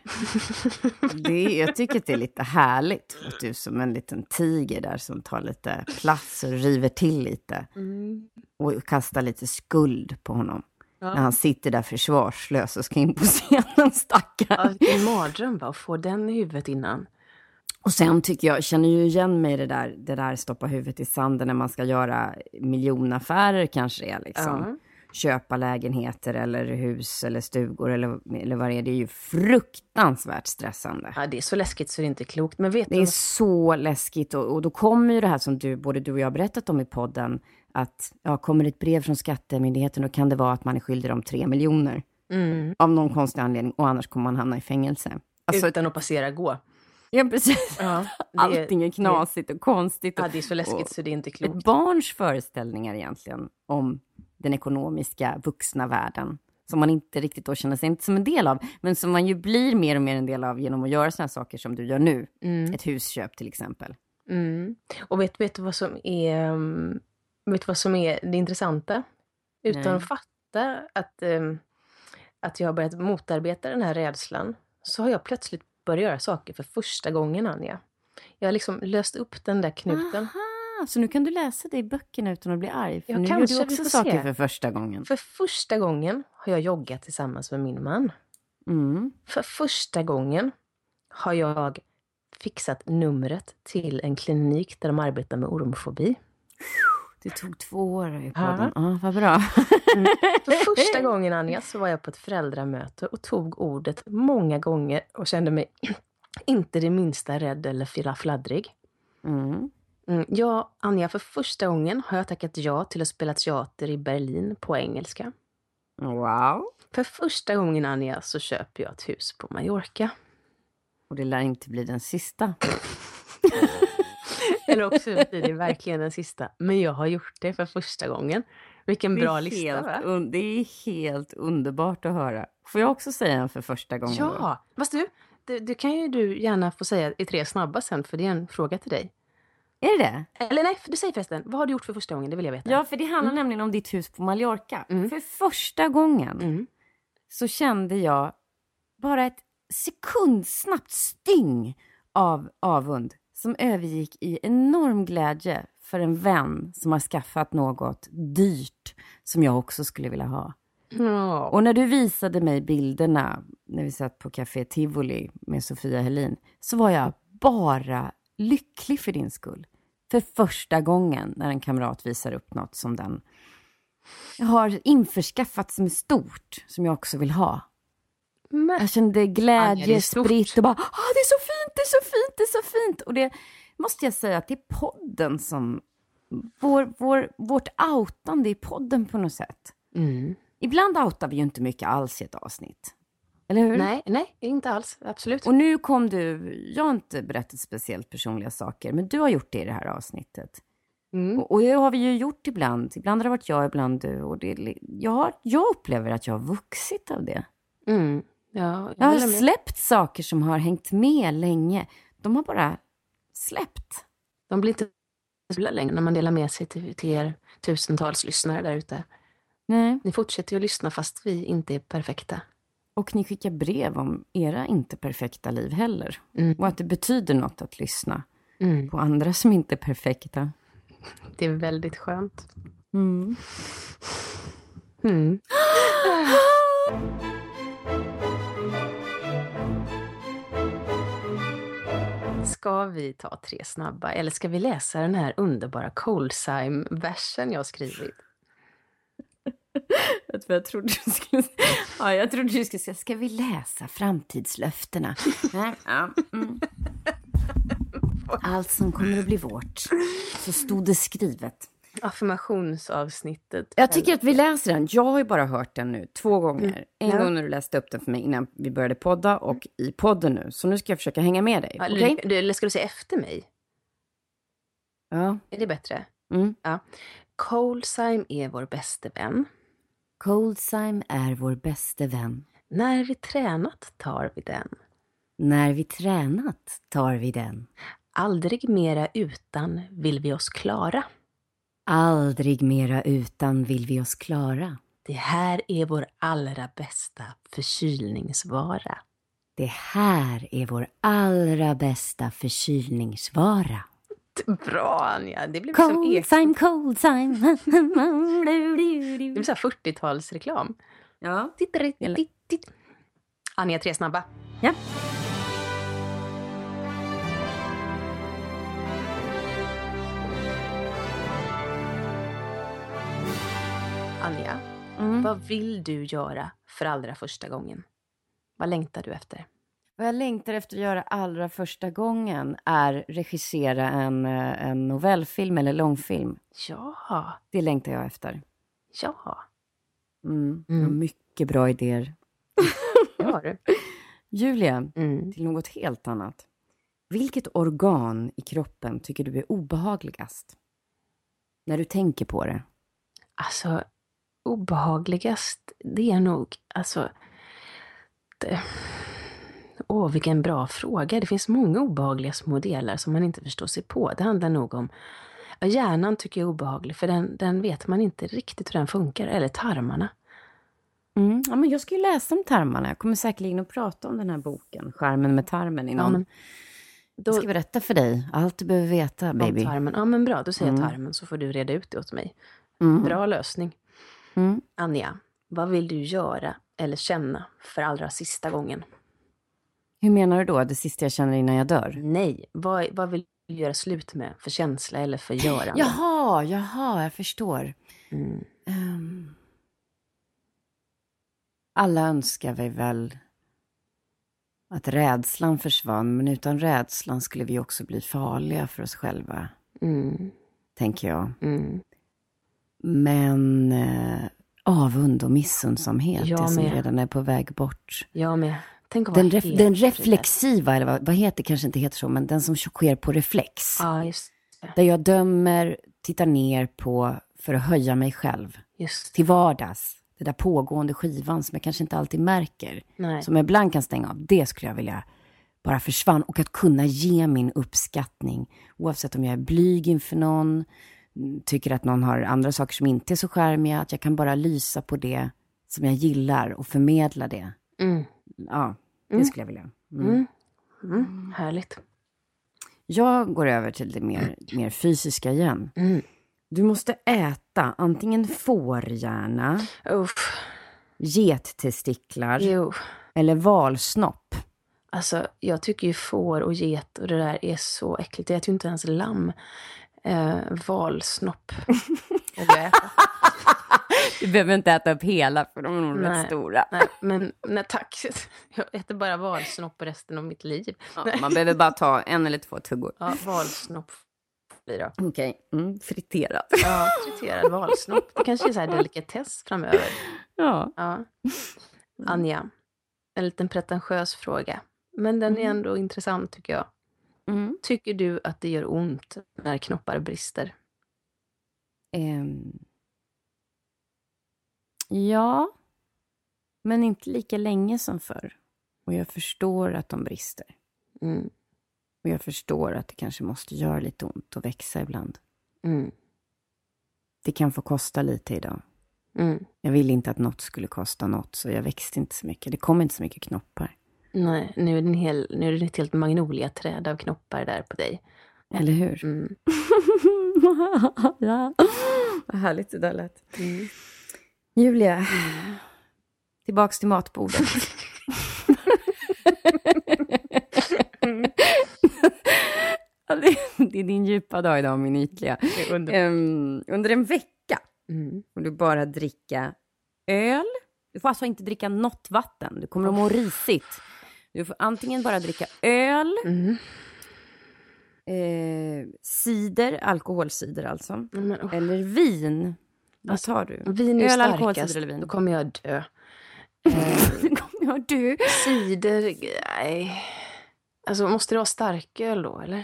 Det, jag tycker att det är lite härligt. Att du är som en liten tiger där som tar lite plats och river till lite. Mm. Och kastar lite skuld på honom. Ja. När han sitter där försvarslös och ska in på scenen, stackar. Ja, det är en mardröm va, att få den i huvudet innan. Och sen tycker jag, känner ju igen mig det där, det där stoppa huvudet i sanden när man ska göra miljonaffärer kanske är liksom. Ja. Köpa lägenheter eller hus eller stugor eller, eller vad det är. Det är ju fruktansvärt stressande. Ja, det är så läskigt så det är inte klokt. Men vet det du... är så läskigt och, och då kommer ju det här som du, både du och jag har berättat om i podden. Att ja, kommer ett brev från skattemyndigheten då kan det vara att man är skyldig om tre miljoner. Mm. Av någon konstig anledning och annars kommer man hamna i fängelse. Alltså, utan att passera gå. Ja, precis. Ja, det, allting är knasigt och konstigt. Och, ja, det är så läskigt så det är inte klokt. Ett barns föreställningar egentligen om den ekonomiska vuxna världen. Som man inte riktigt då känner sig inte som en del av. Men som man ju blir mer och mer en del av genom att göra såna saker som du gör nu. Mm. Ett husköp till exempel. Mm. Och vet, vet du vad som är... Vet du vad som är det intressanta? Utan Nej. att fatta att, um, att jag har börjat motarbeta den här rädslan. Så har jag plötsligt börjat göra saker för första gången, Anja. Jag har liksom löst upp den där knuten. Aha, så nu kan du läsa det i böckerna utan att bli arg. För jag nu gör du också saker se. för första gången. För första gången har jag joggat tillsammans med min man. Mm. För första gången har jag fixat numret till en klinik där de arbetar med ormfobi. Det tog två år i podden. Ja, ah, vad bra. Mm. För första gången, Anja, så var jag på ett föräldramöte och tog ordet många gånger och kände mig inte det minsta rädd eller fladdrig. Mm. Mm. Ja, Anja, för första gången har jag tackat ja till att spela teater i Berlin på engelska. Wow. För första gången, Anja, så köper jag ett hus på Mallorca. Och det lär inte bli den sista. Eller också blir det verkligen den sista. Men jag har gjort det för första gången. Vilken bra lista, helt, va? un- det är helt underbart att höra. Får jag också säga för första gången? Ja, fast du, det, det kan ju du gärna få säga i tre snabba sen, för det är en fråga till dig. Är det det? Eller nej, du säger förresten, vad har du gjort för första gången? Det vill jag veta. Ja, för det handlar mm. nämligen om ditt hus på Mallorca. Mm. För första gången mm. så kände jag bara ett sekundsnabbt styng av avund som övergick i enorm glädje för en vän som har skaffat något dyrt som jag också skulle vilja ha. Mm. Och när du visade mig bilderna när vi satt på Café Tivoli med Sofia Helin, så var jag bara lycklig för din skull. För första gången när en kamrat visar upp något som den har införskaffat som är stort, som jag också vill ha. Men, jag kände glädje, spritt och bara, ah, det är så fint, det är så fint, det är så fint. Och det måste jag säga att det är podden som, vår, vår, vårt outande i podden på något sätt. Mm. Ibland outar vi ju inte mycket alls i ett avsnitt. Eller hur? Nej, nej, inte alls, absolut. Och nu kom du, jag har inte berättat speciellt personliga saker, men du har gjort det i det här avsnittet. Mm. Och, och det har vi ju gjort ibland. Ibland har det varit jag, ibland du. Och det, jag, jag upplever att jag har vuxit av det. Mm. Ja, jag, jag har släppt saker som har hängt med länge. De har bara släppt. De blir inte så längre när man delar med sig till, till er tusentals lyssnare där ute. Nej. Ni fortsätter ju att lyssna fast vi inte är perfekta. Och ni skickar brev om era inte perfekta liv heller. Mm. Och att det betyder något att lyssna mm. på andra som inte är perfekta. Det är väldigt skönt. Mm. Mm. Ska vi ta tre snabba? Eller ska vi läsa den här underbara Colsheim-versen jag skrivit? Jag trodde du skulle ja, jag trodde du skulle säga, ska vi läsa framtidslöftena? Ja. Mm. Allt som kommer att bli vårt. Så stod det skrivet. Affirmationsavsnittet. Jag tycker att vi läser den. Jag har ju bara hört den nu två gånger. Mm. En ja. gång när du läste upp den för mig innan vi började podda och i podden nu. Så nu ska jag försöka hänga med dig. Ja, okay? Eller ska du säga efter mig? Ja. Är det bättre? Mm. Ja. Colsheim är vår bäste vän. Colsheim är vår bäste vän. När vi tränat tar vi den. När vi tränat tar vi den. Aldrig mera utan vill vi oss klara. Aldrig mera utan vill vi oss klara. Det här är vår allra bästa förkylningsvara. Det här är vår allra bästa förkylningsvara. Bra, Anja. Det blir Colsheim, Colsheim. Det blir så här fyrtiotalsreklam. Ja. Anja, tre snabba. Ja. Anja, mm. vad vill du göra för allra första gången? Vad längtar du efter? Vad jag längtar efter att göra allra första gången är regissera en, en novellfilm eller långfilm. Ja. Det längtar jag efter. Ja. Mm. Mm. Mycket bra idéer. Ja, du. Julia, mm. till något helt annat. Vilket organ i kroppen tycker du är obehagligast? När du tänker på det. Alltså, obehagligast, det är nog, alltså... Det... Åh, vilken bra fråga. Det finns många obehagliga små delar som man inte förstår sig på. Det handlar nog om... Hjärnan tycker jag är obehaglig, för den, den vet man inte riktigt hur den funkar. Eller tarmarna. Mm. Ja, men jag ska ju läsa om tarmarna. Jag kommer säkerligen att prata om den här boken. Skärmen med tarmen i någon. Ja, men då... Jag ska berätta för dig allt du behöver veta, baby. Tarmen. Ja, men bra. Då säger jag mm. tarmen, så får du reda ut det åt mig. Mm. Bra lösning. Mm. Anja, vad vill du göra eller känna för allra sista gången? Hur menar du då? Det sista jag känner innan jag dör? Nej, vad, vad vill du göra slut med? För känsla eller för görande? Jaha, jaha, jag förstår. Mm. Um, alla önskar vi väl att rädslan försvann. Men utan rädslan skulle vi också bli farliga för oss själva. Mm. Tänker jag. Mm. Men eh, avund och missundsamhet Jag det som med. redan är på väg bort. Jag med. Tänk att vara Den, ref, helt den fri. reflexiva, eller vad, vad heter, kanske inte heter så, men den som sker på reflex. Ja, just det. Där jag dömer, tittar ner på för att höja mig själv. Just det. Till vardags. Det där pågående skivan som jag kanske inte alltid märker. Nej. Som jag ibland kan stänga av. Det skulle jag vilja bara försvann. Och att kunna ge min uppskattning. Oavsett om jag är blyg inför någon. Tycker att någon har andra saker som inte är så charmiga. Att jag kan bara lysa på det som jag gillar. Och förmedla det. Mm. Ja, det Mm. skulle jag vilja. Mm. Mm. Mm. Härligt. Jag går över till det mer, mer fysiska igen. Mm. Du måste äta antingen fårhjärna, Uff. gettestiklar Jo. eller valsnopp. Alltså, jag tycker ju får och get och det där är så äckligt. Jag äter ju inte ens lamm. Eh, valsnopp. Eller äta. Du behöver inte äta upp hela för de är nog Nej. rätt stora. Nej, men nej tack. Jag äter bara valsnopp resten av mitt liv. Ja, man behöver bara ta en eller två tuggor. Ja, valsnopp blir det. Okej, mm, friterad. Ja, friterad valsnopp. Det kanske är så här delikatess framöver. Ja. Ja. Anja, en liten pretentiös fråga. Men den är ändå intressant tycker jag. Mm. Tycker du att det gör ont när knoppar brister? Ehm. Ja, men inte lika länge som förr. Och jag förstår att de brister. Mm. Och jag förstår att det kanske måste göra lite ont och växa ibland. Mm. Det kan få kosta lite idag. Mm. Jag vill inte att något skulle kosta något, så jag växte inte så mycket. Det kom inte så mycket knoppar. Nej, nu är det en hel, nu är det ett helt magnoliaträd av knoppar där på dig. Eller hur? Mm. Ja. Vad härligt det där lät. Mm. Julia, mm. tillbaks till matbordet. Det är din djupa dag idag, min ytliga. Um, under en vecka Mm. får du bara dricka öl. Du får alltså inte dricka något vatten. Du kommer att må risigt. Du får antingen bara dricka öl, Mm. eh, cider, alkoholcider alltså. Men, oh. Eller vin. Vad Alltså, tar du? Vin är öl, starkast, alkoholcider eller vin? då kommer jag dö. Då kommer jag dö. Cider, nej. Alltså måste det vara starköl då, eller?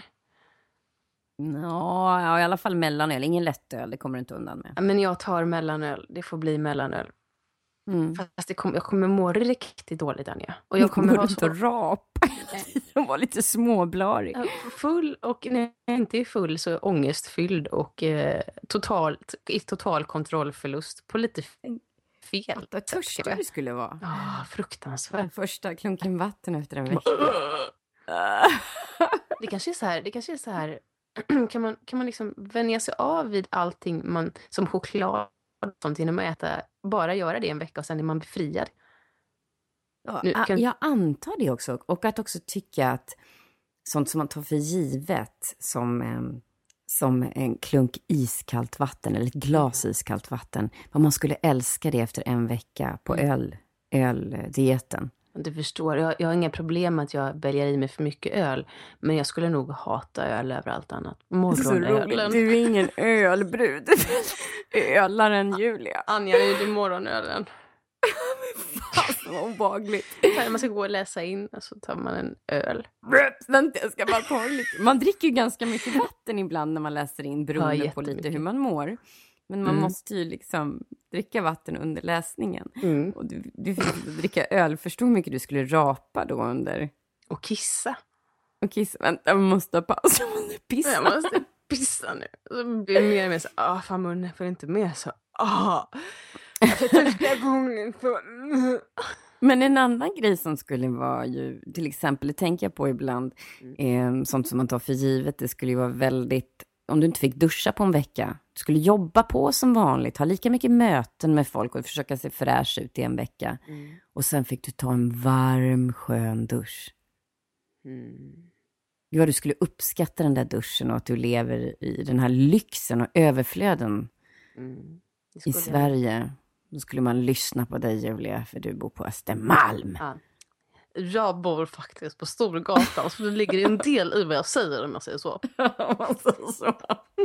Ja, ja, i alla fall mellanöl. Ingen lättöl, det kommer du inte undan med. Ja, men jag tar mellanöl, det får bli mellanöl. Mm. Fast det kom, jag kommer må riktigt dåligt, Anja. Och jag kommer kommer vara inte så att rapa. De var lite småblarig. full och när jag inte är full så ångestfylld och eh, totalt, i total kontrollförlust på lite fel. Vad törstig du skulle vara. Ah, fruktansvärt. Första klunken vatten efter en vecka. Det kanske är så här, det kanske är så här kan man, kan man liksom vänja sig av vid allting man, som choklad sånt genom att äta, bara göra det en vecka och sen är man befriad. Ja, Nu kan- Jag antar det också. Och att också tycka att sånt som man tar för givet som, eh, som en klunk iskallt vatten eller ett glas iskallt vatten. Vad man skulle älska det efter en vecka på öl, öldieten. Du förstår, jag, jag har inga problem med att jag väljer i mig för mycket öl. Men jag skulle nog hata öl över allt annat. Morgonölen. Du är ingen ölbrud. Ölaren Julia. Anja, det är ju morgonölen. Fan, vad obehagligt. När man ska gå och läsa in och så tar man en öl. Vänta, jag ska bara ta lite. Man dricker ju ganska mycket vatten ibland när man läser in beroende Ja, på lite jättemycket. hur man mår. Men man Mm. måste ju liksom dricka vatten under läsningen. Mm. Och du, du fick dricka öl. Förstår hur mycket du skulle rapa då under... Och kissa. Och kissa. Vänta, jag måste ha paus. Jag måste pissa. Jag måste pissa nu. Så blir det mer och mer så, ah fan munnen får inte med så. Ah. Jag fick första gången så. Men en annan grej som skulle vara ju, till exempel, det tänker jag på ibland, eh, sånt som man tar för givet, det skulle ju vara väldigt, om du inte fick duscha på en vecka, du skulle jobba på som vanligt, ha lika mycket möten med folk och försöka se fräsch ut i en vecka. Mm. Och sen fick du ta en varm, skön dusch. Mm. Gud, vad du skulle uppskatta den där duschen och att du lever i den här lyxen och överflöden Mm. i Sverige. Då skulle man lyssna på dig, Julia, för du bor på Östermalm. Ja. Jag bor faktiskt på Storgatan, så det ligger en del i vad jag säger, om jag säger så. så.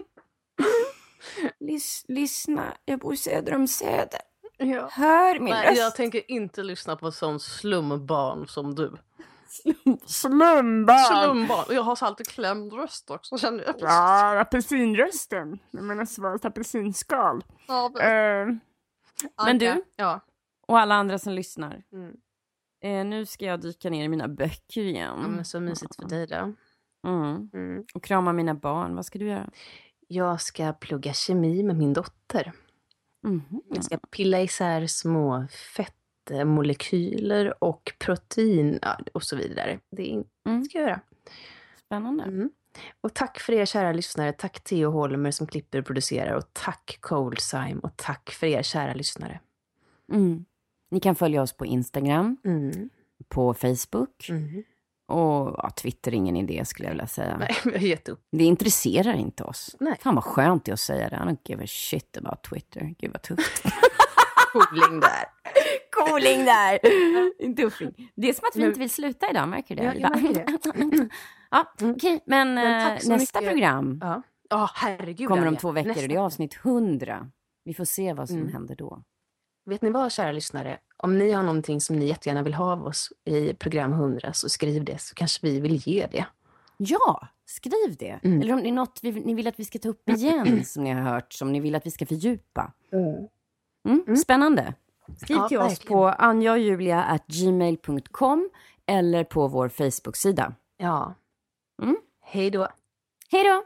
Lys- lyssna, jag bor söder om Söder. Ja. Hör min Nej, röst. jag tänker inte lyssna på sån slumbarn som du. Slumbarn. Slumbarn. Och jag har så alltid klämd röst också, känner jag. Ja, apelsinrösten. Jag menar svalt apelsinskal. Ja, men... Uh, men du, ja. och alla andra som lyssnar. Mm. Uh, nu ska jag dyka ner i mina böcker igen. Ja, men så mysigt för dig då. Mm. Mm. Och krama mina barn. Vad ska du göra? Jag ska plugga kemi med min dotter. Mm. Jag ska pilla isär små fettmolekyler och protein och så vidare. Det Mm. ska jag göra. Spännande. Mm. Och tack för er kära lyssnare. Tack Theo Holmer som klipper och producerar. Och tack Coldsime. Och tack för er kära lyssnare. Mm. Ni kan följa oss på Instagram. Mm. På Facebook. Mm. Och ja, Twitter är ingen idé, skulle jag vilja säga. Nej, jag har gett upp. Det intresserar inte oss. Nej. Fan vad skönt det är att säga det. I don't give a shit about Twitter. Gud vad tufft. Cooling där. Cooling där. Inte uffing. Det är som att vi Men... inte vill sluta idag, märker du? Ja, jag märker det. Ja, okej. Okay. Men, Men nästa mycket. program ja. Oh, herregud, kommer om Anja. två veckor. Nästa. Och det är avsnitt hundra. Vi får se vad som Mm. händer då. Vet ni vad, kära lyssnare? Om ni har någonting som ni jättegärna vill ha av oss i program hundra, så skriv det, så kanske vi vill ge det. Ja, skriv det. Mm. Eller om det är något vi, ni vill att vi ska ta upp igen som ni har hört, som ni vill att vi ska fördjupa. Mm. Mm. Spännande. Skriv Ja, till oss verkligen. på anja och julia at gmail punkt com eller på vår Facebook-sida. Ja. Mm. Hej då. Hej då!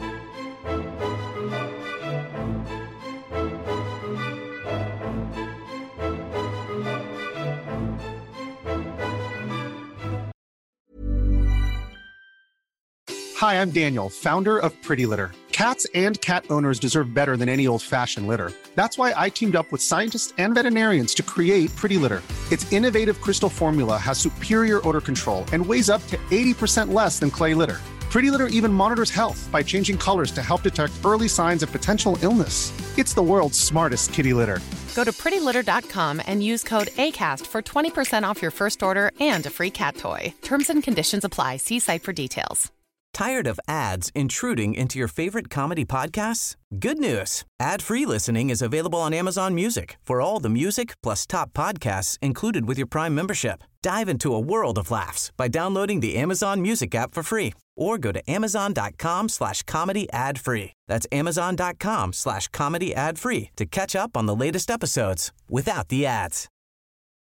Hi, I'm Daniel, founder of Pretty Litter. Cats and cat owners deserve better than any old-fashioned litter. That's why I teamed up with scientists and veterinarians to create Pretty Litter. Its innovative crystal formula has superior odor control and weighs up to eighty percent less than clay litter. Pretty Litter even monitors health by changing colors to help detect early signs of potential illness. It's the world's smartest kitty litter. Go to pretty litter dot com and use code ACAST for twenty percent off your first order and a free cat toy. Terms and conditions apply. See site for details. Tired of ads intruding into your favorite comedy podcasts? Good news. Ad-free listening is available on Amazon Music for all the music plus top podcasts included with your Prime membership. Dive into a world of laughs by downloading the Amazon Music app for free or go to amazon.com slash comedy ad free. That's amazon.com slash comedy ad free to catch up on the latest episodes without the ads.